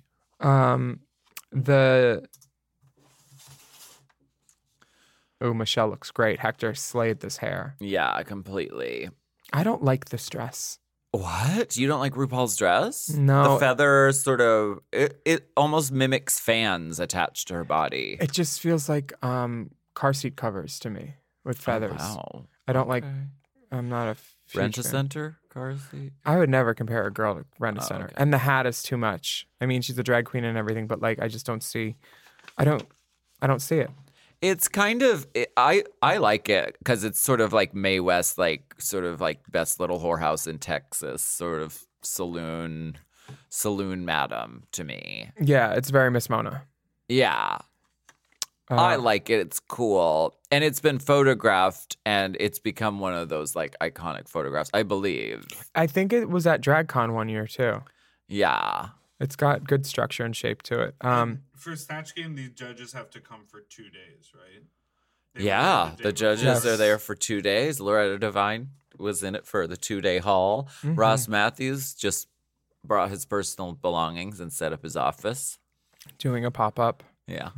S5: Michelle looks great. Hector slayed this hair.
S4: Yeah, completely.
S5: I don't like this dress.
S4: What? You don't like RuPaul's dress?
S5: No.
S4: The feather sort of, it almost mimics fans attached to her body.
S5: It just feels like car seat covers to me. with feathers.
S4: Wow.
S5: I don't like.
S4: Okay.
S5: I'm not a feature.
S4: Rent-A-Center car seat.
S5: I would never compare a girl to Rent-A-Center.
S4: okay.
S5: And the hat is too much. I mean, she's a drag queen and everything, but like, I just don't see. I don't see it.
S4: It's kind of I like it because it's sort of like Mae West, like sort of like Best Little Whorehouse in Texas, sort of saloon madam to me.
S5: Yeah, it's very Miss Mona.
S4: Yeah. I like it. It's cool. And it's been photographed and it's become one of those like iconic photographs, I believe.
S5: I think it was at DragCon one year too.
S4: Yeah.
S5: It's got good structure and shape to it.
S6: For Snatch Game, the judges have to come for 2 days, right?
S4: Yeah.
S6: were
S4: The judges
S5: Yes.
S4: are there for 2 days. Loretta Devine was in it for the 2-day haul.
S5: Mm-hmm.
S4: Ross Matthews just brought his personal belongings and set up his office.
S5: Doing a pop-up.
S4: Yeah.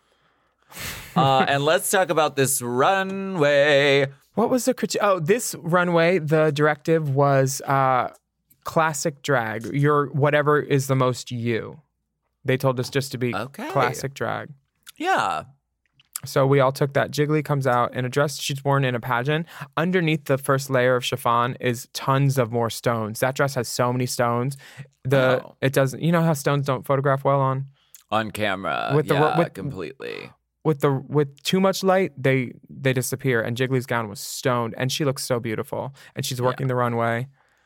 S4: And let's talk about this runway.
S5: What was the critique? Oh, this runway, the directive was classic drag. Your whatever is the most you. They told us just to be
S4: Okay.
S5: classic drag.
S4: Yeah.
S5: So we all took that. Jiggly comes out in a dress she's worn in a pageant. Underneath the first layer of chiffon is tons of more stones. That dress has so many stones.
S4: Oh.
S5: It doesn't. You know how stones don't photograph well
S4: On camera.
S5: With the-
S4: yeah,
S5: with-
S4: completely.
S5: with too much light, they disappear. And Jiggly's gown was stoned, and she looks so beautiful. And she's working the runway.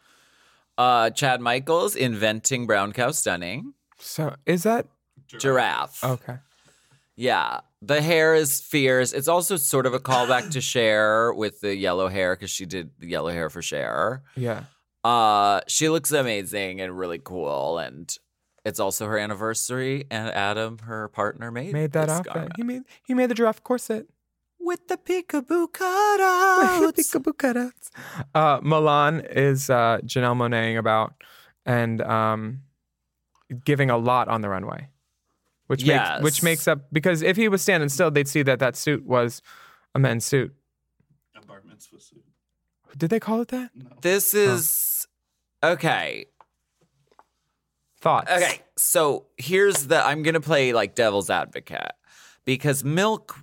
S4: Chad Michaels inventing brown cow stunning.
S5: So is that
S4: Giraffe.
S5: okay?
S4: Yeah. The hair is fierce. It's also sort of a callback to Cher with the yellow hair because she did the yellow hair for Cher.
S5: Yeah.
S4: She looks amazing and really cool. And it's also her anniversary. And Adam, her partner, made
S5: That
S4: this
S5: outfit.
S4: garment.
S5: He made the giraffe corset.
S4: With the peekaboo cutouts.
S5: Peekaboo cutouts. Milan is Janelle Monáeing about and giving a lot on the runway, which
S4: Yes.
S5: makes up because if he was standing still, they'd see that suit was a men's suit.
S6: A bar mitzvah suit.
S5: Did they call it that?
S6: No.
S4: This is okay.
S5: Thoughts?
S4: Okay, so here's I'm gonna play like devil's advocate because Milk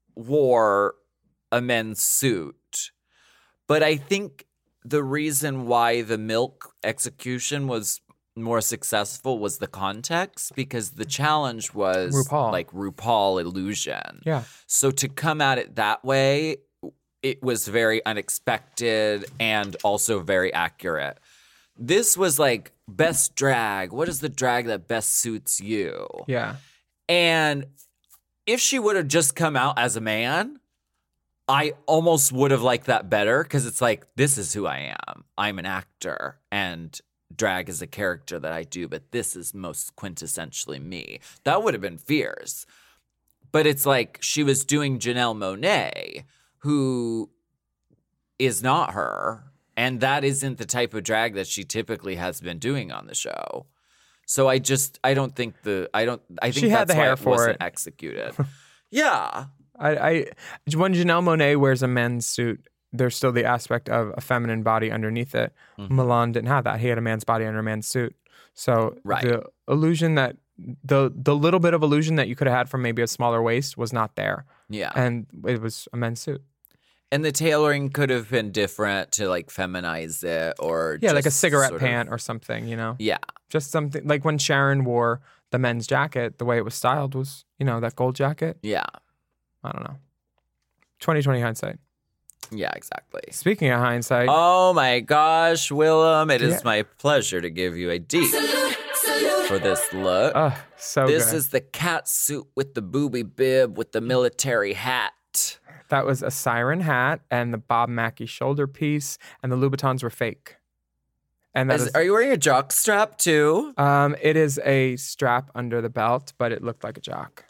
S4: wore a men's suit, but I think the reason why the Milk execution was more successful was the context because the challenge was
S5: RuPaul.
S4: like RuPaul illusion.
S5: Yeah.
S4: So to come at it that way, it was very unexpected and also very accurate. This was like best drag. What is the drag that best suits you?
S5: Yeah.
S4: And if she would have just come out as a man, I almost would have liked that better because it's like, this is who I am. I'm an actor and drag is a character that I do, but this is most quintessentially me. That would have been fierce. But it's like she was doing Janelle Monáe, who is not her. And that isn't the type of drag that she typically has been doing on the show. So I think
S5: She had
S4: that's
S5: the
S4: why
S5: hair
S4: it
S5: for
S4: wasn't
S5: it.
S4: executed. Yeah.
S5: When Janelle Monáe wears a men's suit, there's still the aspect of a feminine body underneath it.
S4: Mm-hmm.
S5: Milan didn't have that. He had a man's body under a man's suit. So
S4: Right.
S5: the illusion that the little bit of illusion that you could have had from maybe a smaller waist was not there.
S4: Yeah.
S5: And it was a men's suit.
S4: And the tailoring could have been different to like feminize it or
S5: Yeah, like a
S4: just
S5: cigarette
S4: sort of-
S5: pant or something, you know?
S4: Yeah.
S5: Just something like when Sharon wore the men's jacket, the way it was styled was, that gold jacket.
S4: Yeah.
S5: I don't know. 2020 hindsight.
S4: Yeah, exactly.
S5: Speaking of hindsight,
S4: Oh my gosh, Willem, it is
S5: Yeah.
S4: my pleasure to give you a D for this look.
S5: so
S4: This
S5: good.
S4: is the cat suit with the booby bib with the military hat.
S5: That was a siren hat and the Bob Mackie shoulder piece, and the Louboutins were fake. And that is,
S4: Are you wearing a jock strap too?
S5: it is a strap under the belt, but it looked like a jock.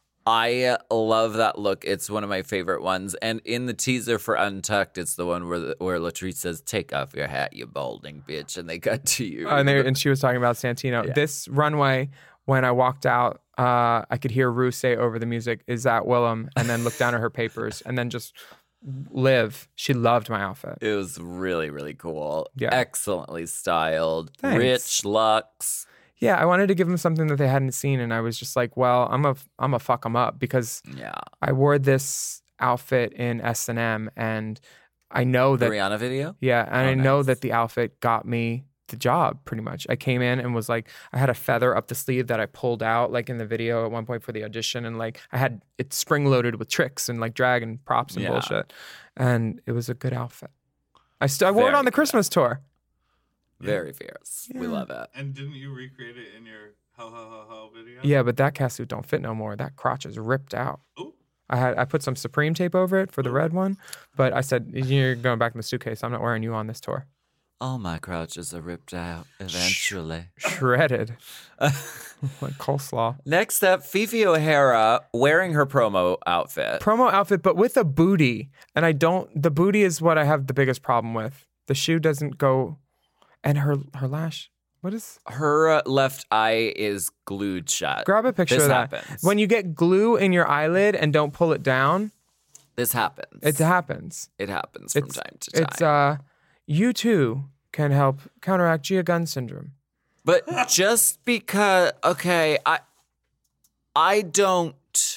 S4: I love that look. It's one of my favorite ones. And in the teaser for Untucked, it's the one where Latrice says, "Take off your hat, you balding bitch," and they cut to you.
S5: And she was talking about Santino.
S4: Yeah.
S5: This runway, when I walked out, I could hear Rue say over the music, "Is that Willem?" And then look down at her papers and then just live. She loved my outfit.
S4: It was really, really cool.
S5: Yeah.
S4: Excellently styled.
S5: Thanks.
S4: Rich looks.
S5: Yeah, I wanted to give them something that they hadn't seen, and I was just like, well, I'm a fuck them up because
S4: Yeah.
S5: I wore this outfit in S&M, and I know
S4: The
S5: that
S4: Rihanna video?
S5: yeah, and I know
S4: nice.
S5: that the outfit got me the job pretty much. I came in and was like, I had a feather up the sleeve that I pulled out like in the video at one point for the audition, and like I had it spring loaded with tricks and like drag and props and
S4: Yeah.
S5: bullshit, and it was a good outfit. I wore it
S4: Very
S5: on the
S4: good.
S5: Christmas tour.
S4: Very fierce. We love it.
S6: And didn't you recreate it in your ho ho ho ho video?
S5: Yeah, but that catsuit don't fit no more. That crotch is ripped out.
S6: Ooh.
S5: I put some Supreme tape over it for the red one, but I said, you're going back in the suitcase. I'm not wearing you on this tour.
S4: All my crotches are ripped out eventually.
S5: Shredded. Like coleslaw.
S4: Next up, Fifi O'Hara wearing her promo outfit.
S5: Promo outfit, but with a booty. And the booty is what I have the biggest problem with. The shoe doesn't go, and her lash. What is?
S4: Her left eye is glued shut.
S5: Grab a picture
S4: This
S5: of that.
S4: happens.
S5: When you get glue in your eyelid and don't pull it down,
S4: This happens.
S5: it happens.
S4: It happens from
S5: It's-
S4: time to time.
S5: It's you too can help counteract Gia Gunn syndrome.
S4: But just because, okay, I don't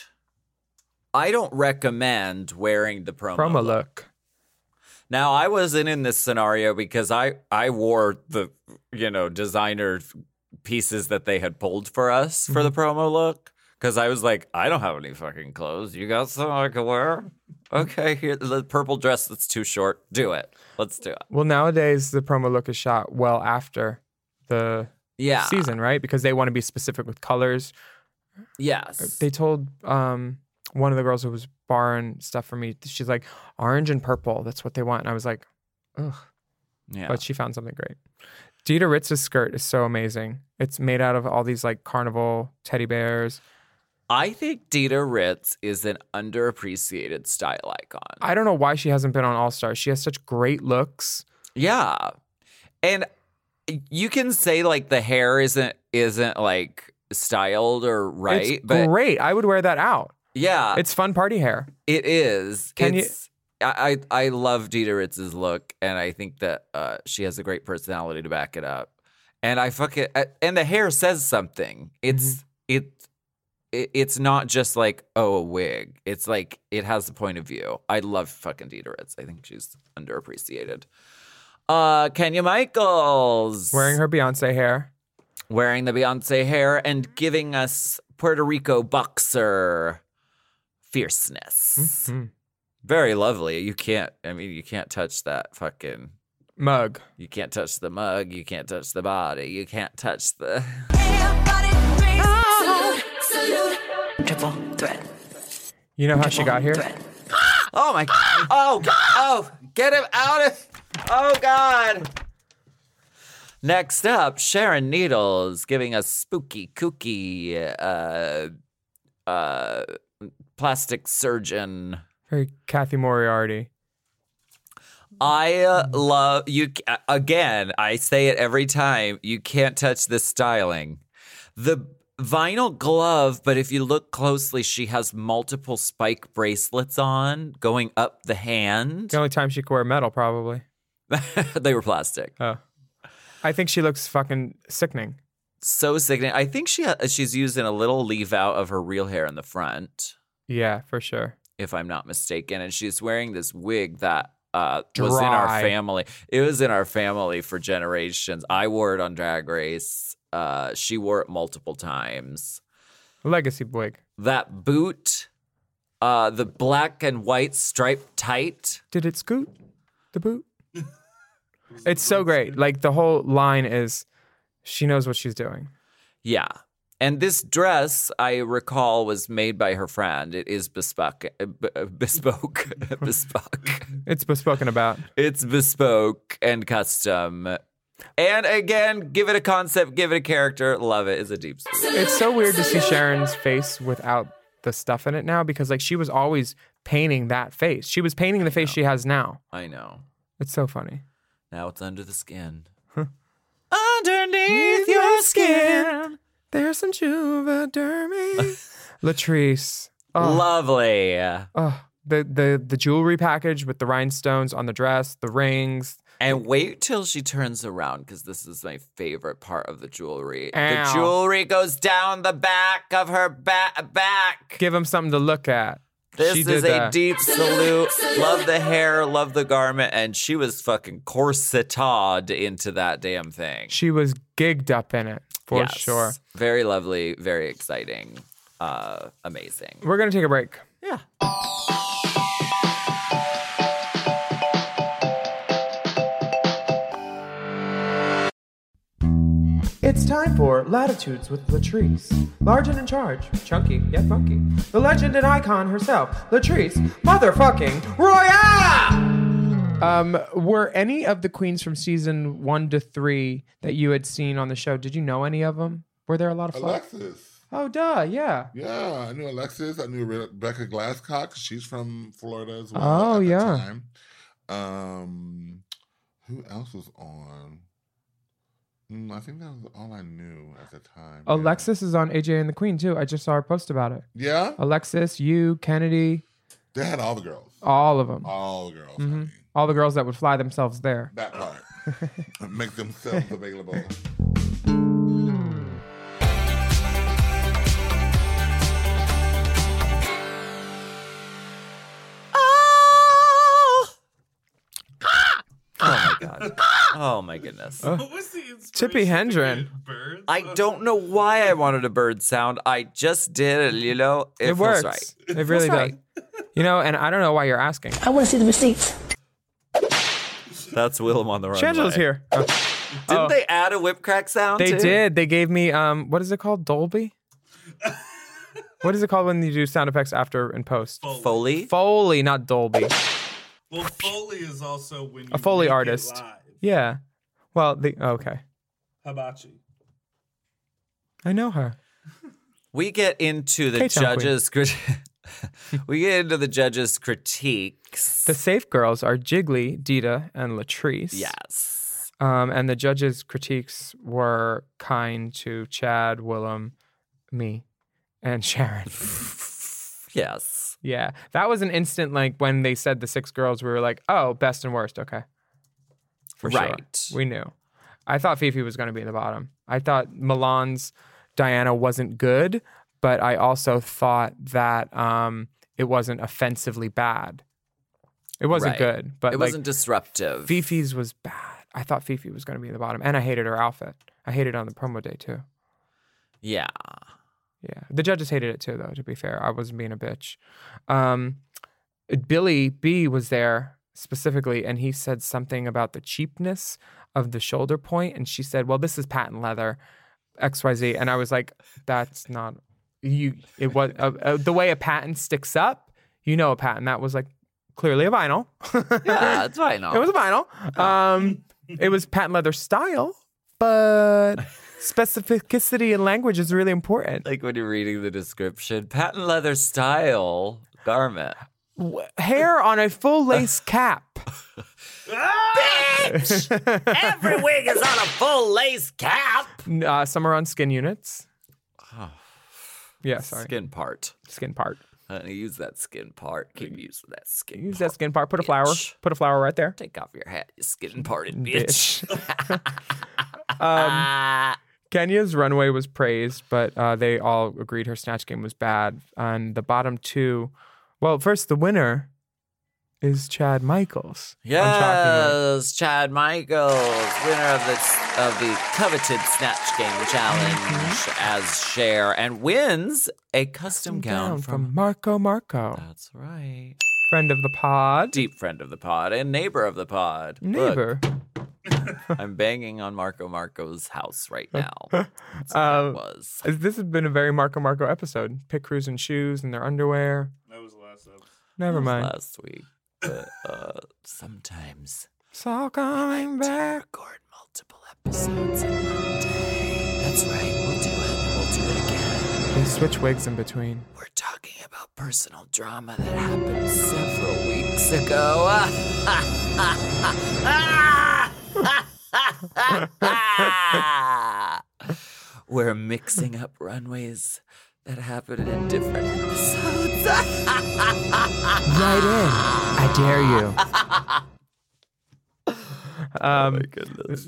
S4: recommend wearing the promo
S5: look.
S4: Now, I wasn't in this scenario because I wore the, designer pieces that they had pulled for us for the promo look. Because I was like, I don't have any fucking clothes. You got some I can wear? Okay, here, the purple dress that's too short. Do it. Let's do it.
S5: Well, nowadays the promo look is shot well after the
S4: Yeah.
S5: season, right? Because they want to be specific with colors.
S4: Yes.
S5: They told one of the girls who was barring stuff for me, she's like, orange and purple, that's what they want. And I was like, ugh.
S4: Yeah.
S5: But she found something great. Dita Ritz's skirt is so amazing. It's made out of all these like carnival teddy bears.
S4: I think Dita Ritz is an underappreciated style icon.
S5: I don't know why she hasn't been on All Stars. She has such great looks.
S4: Yeah. And you can say like the hair isn't like styled or right,
S5: It's
S4: but
S5: great. I would wear that out.
S4: yeah,
S5: It's fun party hair.
S4: it is.
S5: Can you-
S4: I love Dita Ritz's look, and I think that she has a great personality to back it up. And and the hair says something. It's not just like, oh, a wig. It's like it has a point of view. I love fucking Dita Ritz. I think she's underappreciated. Kenya Michaels
S5: Wearing her Beyonce hair.
S4: wearing the Beyonce hair and giving us Puerto Rico boxer fierceness.
S5: Mhm.
S4: Very lovely. You can't touch that fucking.
S5: Mug.
S4: You can't touch the mug. You can't touch the body. You can't touch the.
S8: Triple threat.
S5: You know how she got here?
S4: Oh my God. Oh, get him out of. Oh God. Next up, Sharon Needles giving us spooky, kooky, plastic surgeon.
S5: Very Kathy Moriarty.
S4: I love you. Again, I say it every time. You can't touch this styling. The vinyl glove, but if you look closely, she has multiple spike bracelets on going up the hand.
S5: The only time she could wear metal, probably.
S4: They were plastic.
S5: Oh. I think she looks fucking sickening.
S4: So sickening. I think she's using a little leave out of her real hair in the front,
S5: Yeah, for sure.
S4: if I'm not mistaken. And she's wearing this wig that was in our
S5: Dry.
S4: family. It was in our family for generations. I wore it on Drag Race. She wore it multiple times.
S5: Legacy wig.
S4: That boot, the black and white striped tight.
S5: Did it scoot? The boot? It's so great. Like the whole line is, she knows what she's doing.
S4: Yeah. And this dress, I recall, was made by her friend. It is bespoke. Bespoke.
S5: It's bespoken about.
S4: It's bespoke and custom. And again, give it a concept, give it a character. Love it. It's a deep story.
S5: It's so weird to see Sharon's face without the stuff in it now, because like she was always painting that face. She was painting the face she has now.
S4: I know.
S5: It's so funny.
S4: Now it's under the skin. Underneath your skin.
S5: There's some juvedermy. Latrice. Oh,
S4: Lovely.
S5: the jewelry package with the rhinestones on the dress, the rings.
S4: And wait till she turns around, because this is my favorite part of the jewelry.
S5: Ow.
S4: The jewelry goes down the back of her back.
S5: Give them something to look at.
S4: This
S5: She
S4: is
S5: did
S4: a
S5: that.
S4: deep salute. Love the hair, love the garment, and she was fucking corseted into that damn thing.
S5: She was gigged up in it for
S4: Yes.
S5: sure.
S4: Very lovely, very exciting, amazing.
S5: We're gonna take a break.
S4: Yeah.
S5: It's time for Latitudes with Latrice. Large and in charge, chunky yet funky. The legend and icon herself, Latrice motherfucking Royale! Were any of the queens from season 1 to 3 that you had seen on the show, did you know any of them? Were there a lot of fun?
S9: Alexis.
S5: Oh, duh, yeah.
S9: Yeah, I knew Alexis. I knew Rebecca Glasscock. She's from Florida as well.
S5: Oh,
S9: at the
S5: yeah.
S9: time. Who else was on? I think that was all I knew at the time.
S5: Alexis is on AJ and the Queen, too. I just saw her post about it.
S9: Yeah?
S5: Alexis, you, Kennedy,
S9: They had all the girls.
S5: all of them.
S9: All the girls.
S5: Mhm.
S9: I mean,
S5: All the girls that would fly themselves there.
S9: that part. Make themselves available.
S4: Oh my god. Oh my goodness.
S6: What was the inspiration
S5: Tippi
S6: to
S5: Hendren.
S6: create birds?
S4: I don't know why I wanted a bird sound. I just did it, you know? It feels
S5: works.
S4: right.
S5: It really
S4: feels
S5: does. You know, and I don't know why you're asking.
S8: I want to see the receipts.
S4: That's Willem on the runway.
S5: Shangela's here. Oh.
S4: Didn't they add a whip crack sound
S5: They
S4: too?
S5: did. They gave me what is it called? Dolby? What is it called when you do sound effects after and post?
S4: Foley?
S5: Foley, not Dolby.
S6: Well, Foley is also when you
S5: A Foley
S6: make it
S5: artist.
S6: live.
S5: Yeah. Well, okay.
S6: Hibachi.
S5: I know her.
S4: We get into the
S5: K-Town
S4: judges' we get into the judges' critiques.
S5: The safe girls are Jiggly, Dita, and Latrice.
S4: Yes.
S5: And the judges' critiques were kind to Chad, Willem, me, and Sharon.
S4: Yes.
S5: Yeah. That was an instant, like, when they said the 6 girls, we were like, oh, best and worst. Okay. For
S4: Right.
S5: sure. We knew. I thought Fifi was going to be in the bottom. I thought Milan's Diana wasn't good, but I also thought that it wasn't offensively bad. It wasn't
S4: Right.
S5: good, but
S4: It
S5: like,
S4: wasn't disruptive.
S5: Fifi's was bad. I thought Fifi was going to be in the bottom, and I hated her outfit. I hated it on the promo day too.
S4: Yeah.
S5: Yeah, the judges hated it too, though. To be fair, I wasn't being a bitch. Billy B was there specifically, and he said something about the cheapness of the shoulder point, and she said, "Well, this is patent leather, XYZ," and I was like, "That's not you." It was the way a patent sticks up. You know, a patent that was like clearly a vinyl.
S4: Yeah, it's fine.
S5: It was a vinyl. It was patent leather style, but specificity in language is really important.
S4: Like when you're reading the description, patent leather style garment.
S5: Hair on a full lace cap.
S4: Bitch! Every wig is on a full lace cap.
S5: Some are on skin units. Yeah, sorry.
S4: Skin part.
S5: Skin part.
S4: Use that skin part. Keep using that skin
S5: Use
S4: part.
S5: that skin part. Put a flower.
S4: bitch.
S5: Put a flower right there.
S4: Take off your hat, you skin parted bitch.
S5: Kenya's runway was praised, but they all agreed her snatch game was bad. And the bottom 2, well, first the winner is Chad Michaels. Unshockingly.
S4: Yes, Chad Michaels, winner of the coveted Snatch Game Challenge as Cher, and wins a custom gown from.
S5: Marco Marco,
S4: That's right.
S5: friend of the pod.
S4: Deep friend of the pod and neighbor of the pod.
S5: Neighbor.
S4: Look, I'm banging on Marco Marco's house right now. That's what that was.
S5: This has been a very Marco Marco episode. Pit crews and shoes and their underwear.
S6: That was the last episode.
S5: Never mind.
S4: Last week. But sometimes
S5: It's all coming back.
S4: record multiple episodes in one day. That's right. We'll do it. We'll do it again.
S5: We switch wigs in between.
S4: We're talking about personal drama that happened several weeks ago. We're mixing up runways that happened in different episodes.
S5: Right in. I dare you.
S4: Oh my goodness.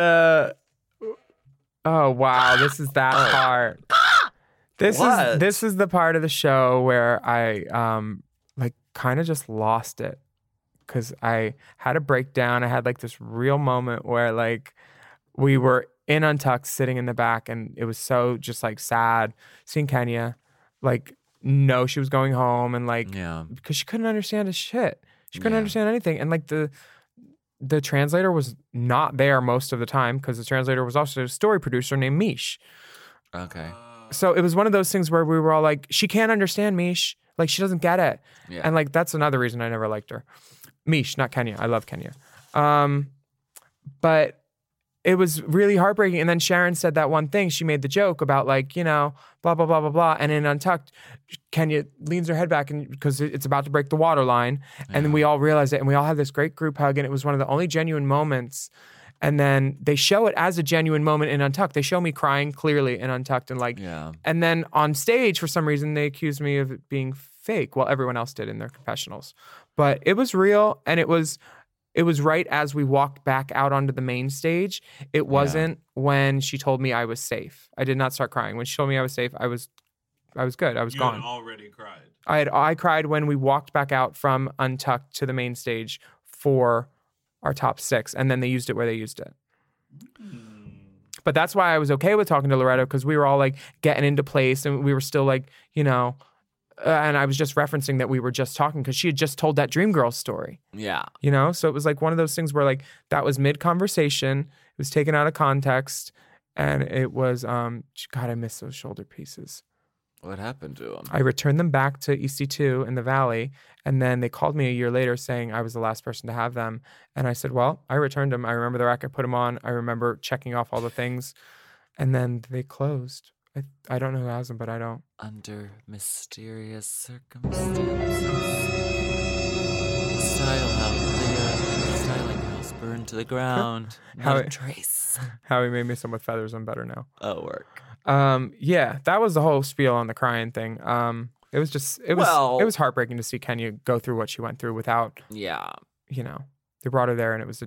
S5: Oh wow, this is that part. This
S4: What?
S5: is the part of the show where I kind of just lost it because I had a breakdown. I had like this real moment where like we were in Untucked sitting in the back, and it was so just like sad seeing Kenya like know she was going home, and like because she couldn't understand a shit. She couldn't understand anything. And like the translator was not there most of the time because the translator was also a story producer named Mish.
S4: Okay.
S5: So it was one of those things where we were all like, she can't understand Mish. Like, she doesn't get it.
S4: Yeah.
S5: And like, that's another reason I never liked her. Mish, not Kenya. I love Kenya. But it was really heartbreaking. And then Sharon said that one thing. She made the joke about like, you know, blah, blah, blah, blah, blah. And in Untucked, Kenya leans her head back and because it's about to break the waterline. And then we all realized it. And we all had this great group hug. And it was one of the only genuine moments. And then they show it as a genuine moment in Untucked. They show me crying clearly in Untucked. And like, and then on stage, for some reason, they accused me of it being fake. Well, everyone else did in their confessionals. But it was real. And it was right as we walked back out onto the main stage. It wasn't when she told me I was safe. I did not start crying. When she told me I was safe, I was good. I was gone.
S6: You had already cried.
S5: I cried when we walked back out from Untucked to the main stage for our top 6, and then they used it where they used it. But that's why I was okay with talking to Loretto, because we were all like getting into place, and we were still like, you know, and I was just referencing that we were just talking because she had just told that Dreamgirls story.
S4: Yeah.
S5: You know? So it was like one of those things where like that was mid-conversation. It was taken out of context. And it was, God, I miss those shoulder pieces.
S4: What happened to them?
S5: I returned them back to EC2 in the Valley. And then they called me a year later saying I was the last person to have them. And I said, well, I returned them. I remember the rack I put them on. I remember checking off all the things. And then they closed. I don't know who has them, but I don't.
S4: Under mysterious circumstances. The styling house burned to the ground. Not a trace.
S5: Howie made me some with feathers. I'm better now.
S4: Oh, work.
S5: Yeah, that was the whole spiel on the crying thing. It was heartbreaking to see Kenya go through what she went through without.
S4: Yeah.
S5: You know, they brought her there, and it was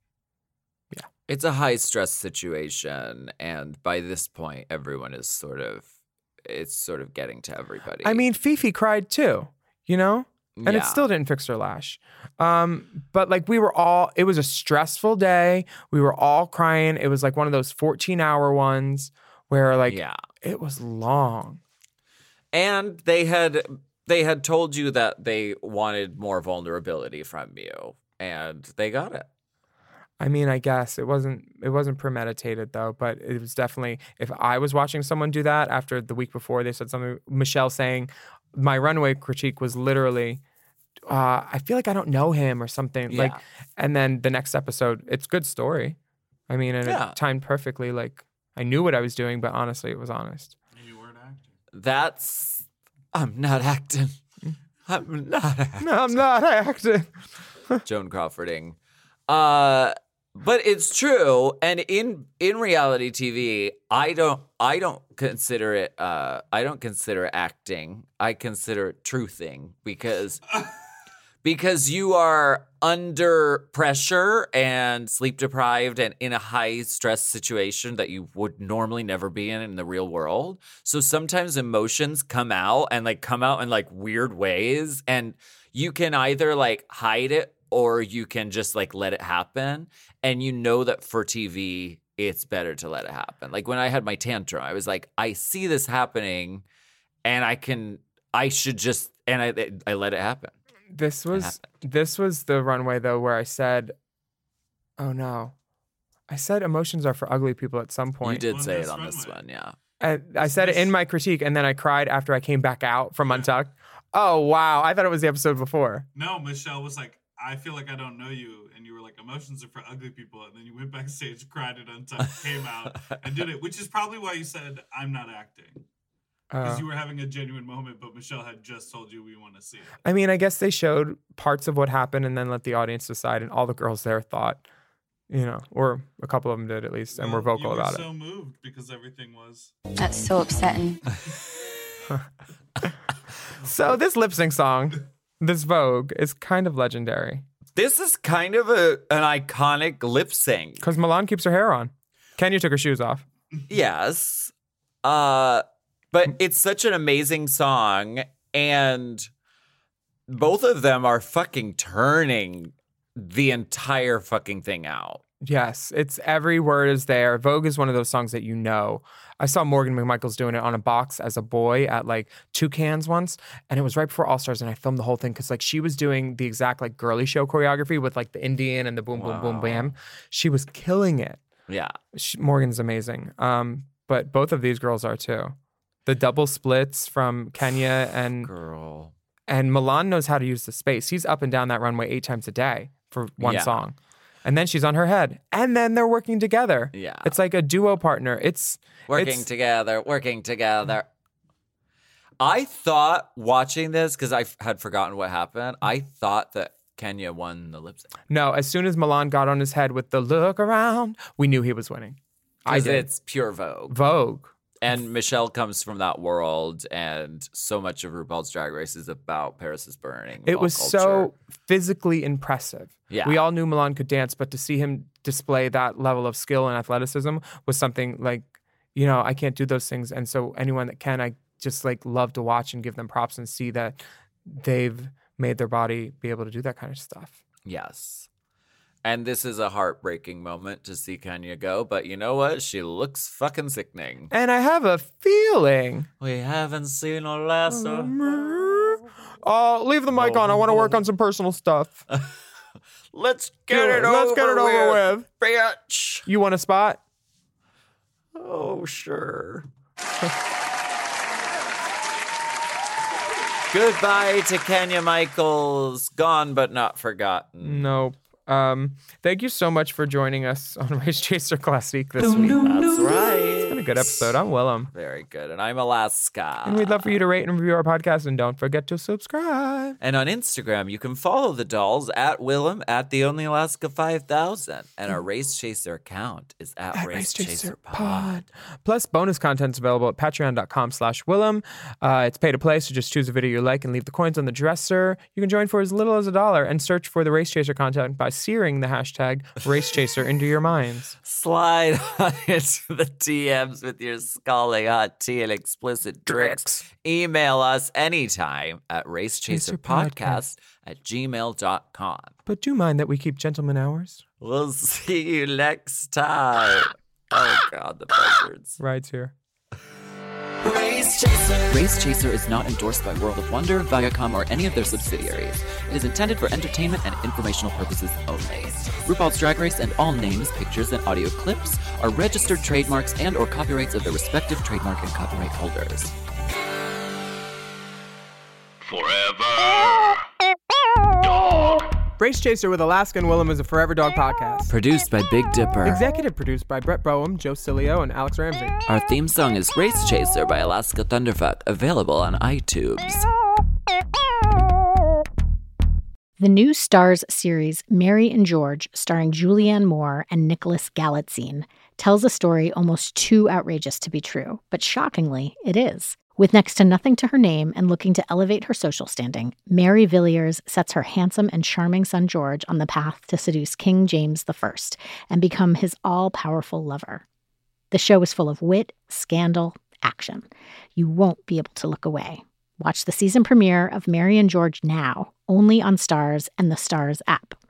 S4: It's a high stress situation, and by this point, everyone is sort of getting to everybody.
S5: I mean, Fifi cried too, you know, and it
S4: Yeah.
S5: still didn't fix her lash. But like it was a stressful day. We were all crying. It was like one of those 14-hour ones where like it was long.
S4: And they had told you that they wanted more vulnerability from you, and they got it.
S5: I mean, I guess it wasn't premeditated though, but it was definitely, if I was watching someone do that after the week before they said something, Michelle saying my runway critique was literally, I feel like I don't know him or something like, and then the next episode, it's good story. I mean, and it timed perfectly. Like I knew what I was doing, but honestly, it was honest.
S6: And you weren't acting.
S4: I'm not acting. I'm not acting.
S5: No, I'm not acting.
S4: Joan Crawfording. But it's true, and in reality TV, I don't consider it acting. I consider it truthing because you are under pressure and sleep deprived and in a high stress situation that you would normally never be in the real world. So sometimes emotions come out in like weird ways, and you can either like hide it or you can just like let it happen. And you know that for TV, it's better to let it happen. Like when I had my tantrum, I was like, I see this happening and I should just, and I let it happen.
S5: This was the runway though, where I said, oh no, I said emotions are for ugly people at some point.
S4: You did say it on this one, yeah.
S5: And I said it in my critique, and then I cried after I came back out from Untucked. Oh, wow. I thought it was the episode before.
S6: No, Michelle was like, I feel like I don't know you. And you were like, emotions are for ugly people. And then you went backstage, cried it Untucked, came out, and did it, which is probably why you said, I'm not acting. Because you were having a genuine moment, but Michelle had just told you we want to see it.
S5: I mean, I guess they showed parts of what happened and then let the audience decide. And all the girls there thought, you know, or a couple of them did at least, and were vocal about it.
S6: You were so moved because everything was.
S10: That's so upsetting.
S5: So this lip sync song, this Vogue, is kind of legendary.
S4: This is kind of an iconic lip sync.
S5: Because Milan keeps her hair on. Kenya took her shoes off.
S4: Yes. But it's such an amazing song. And both of them are fucking turning the entire fucking thing out.
S5: Yes, it's every word is there. Vogue is one of those songs that you know. I saw Morgan McMichaels doing it on a box as a boy at like Toucans once, and it was right before All Stars, and I filmed the whole thing because like she was doing the exact like girly show choreography with like the Indian and the boom boom boom bam. She was killing it.
S4: Yeah,
S5: Morgan's amazing. But both of these girls are too. The double splits from Kenya and Milan knows how to use the space. He's up and down that runway 8 times a day for one song. And then she's on her head. And then they're working together.
S4: Yeah.
S5: It's like a duo partner. It's
S4: working together. I thought watching this, because I had forgotten what happened, I thought that Kenya won the lip sync.
S5: No, as soon as Milan got on his head with the look around, we knew he was winning.
S4: Because it's pure Vogue.
S5: Vogue.
S4: And Michelle comes from that world, and so much of RuPaul's Drag Race is about Paris is Burning.
S5: It was so physically impressive.
S4: Yeah.
S5: We all knew Milan could dance, but to see him display that level of skill and athleticism was something like, you know, I can't do those things. And so anyone that can, I just like love to watch and give them props and see that they've made their body be able to do that kind of stuff.
S4: Yes. And this is a heartbreaking moment to see Kenya go, but you know what? She looks fucking sickening.
S5: And I have a feeling
S4: we haven't seen her last of her.
S5: Leave the mic on. I want to work on some personal stuff.
S4: Let's get it over with, bitch.
S5: You want a spot?
S4: Oh, sure. Goodbye to Kenya Michaels. Gone but not forgotten.
S5: Nope. Thank you so much for joining us on Race Chaser Classique this week.
S4: That's right.
S5: It's been a good episode. I'm Willem.
S4: Very good. And I'm Alaska.
S5: And we'd love for you to rate and review our podcast, and don't forget to subscribe.
S4: And on Instagram, you can follow the dolls at Willem at the Only Alaska 5000. And our Race Chaser account is at Race Chaser Pod.
S5: Plus, bonus content's available at patreon.com/Willem. It's pay to play, so just choose a video you like and leave the coins on the dresser. You can join for as little as $1 and search for the Race Chaser content by searing the hashtag RaceChaser into your minds.
S4: Slide on into the DMs with your scalding hot tea and explicit tricks. Email us anytime at racechaserpodcast@gmail.com.
S5: But do mind that we keep gentleman hours.
S4: We'll see you next time. Oh, God, the buzzards.
S5: Rides here.
S3: Race Chaser.
S10: Race Chaser is not endorsed by World of Wonder, Viacom, or any of their subsidiaries. It is intended for entertainment and informational purposes only. RuPaul's Drag Race and all names, pictures, and audio clips are registered trademarks and or copyrights of their respective trademark and copyright holders.
S2: Forever Dog.
S5: Race Chaser with Alaska and Willem is a Forever Dog podcast.
S10: Produced by Big Dipper.
S5: Executive produced by Brett Boehm, Joe Cilio, and Alex Ramsey.
S10: Our theme song is Race Chaser by Alaska Thunderfuck, available on iTunes.
S11: The new Starz series, Mary and George, starring Julianne Moore and Nicholas Galitzine, tells a story almost too outrageous to be true, but shockingly, it is. With next to nothing to her name and looking to elevate her social standing, Mary Villiers sets her handsome and charming son George on the path to seduce King James I and become his all-powerful lover. The show is full of wit, scandal, action. You won't be able to look away. Watch the season premiere of Mary and George now, only on Starz and the Starz app.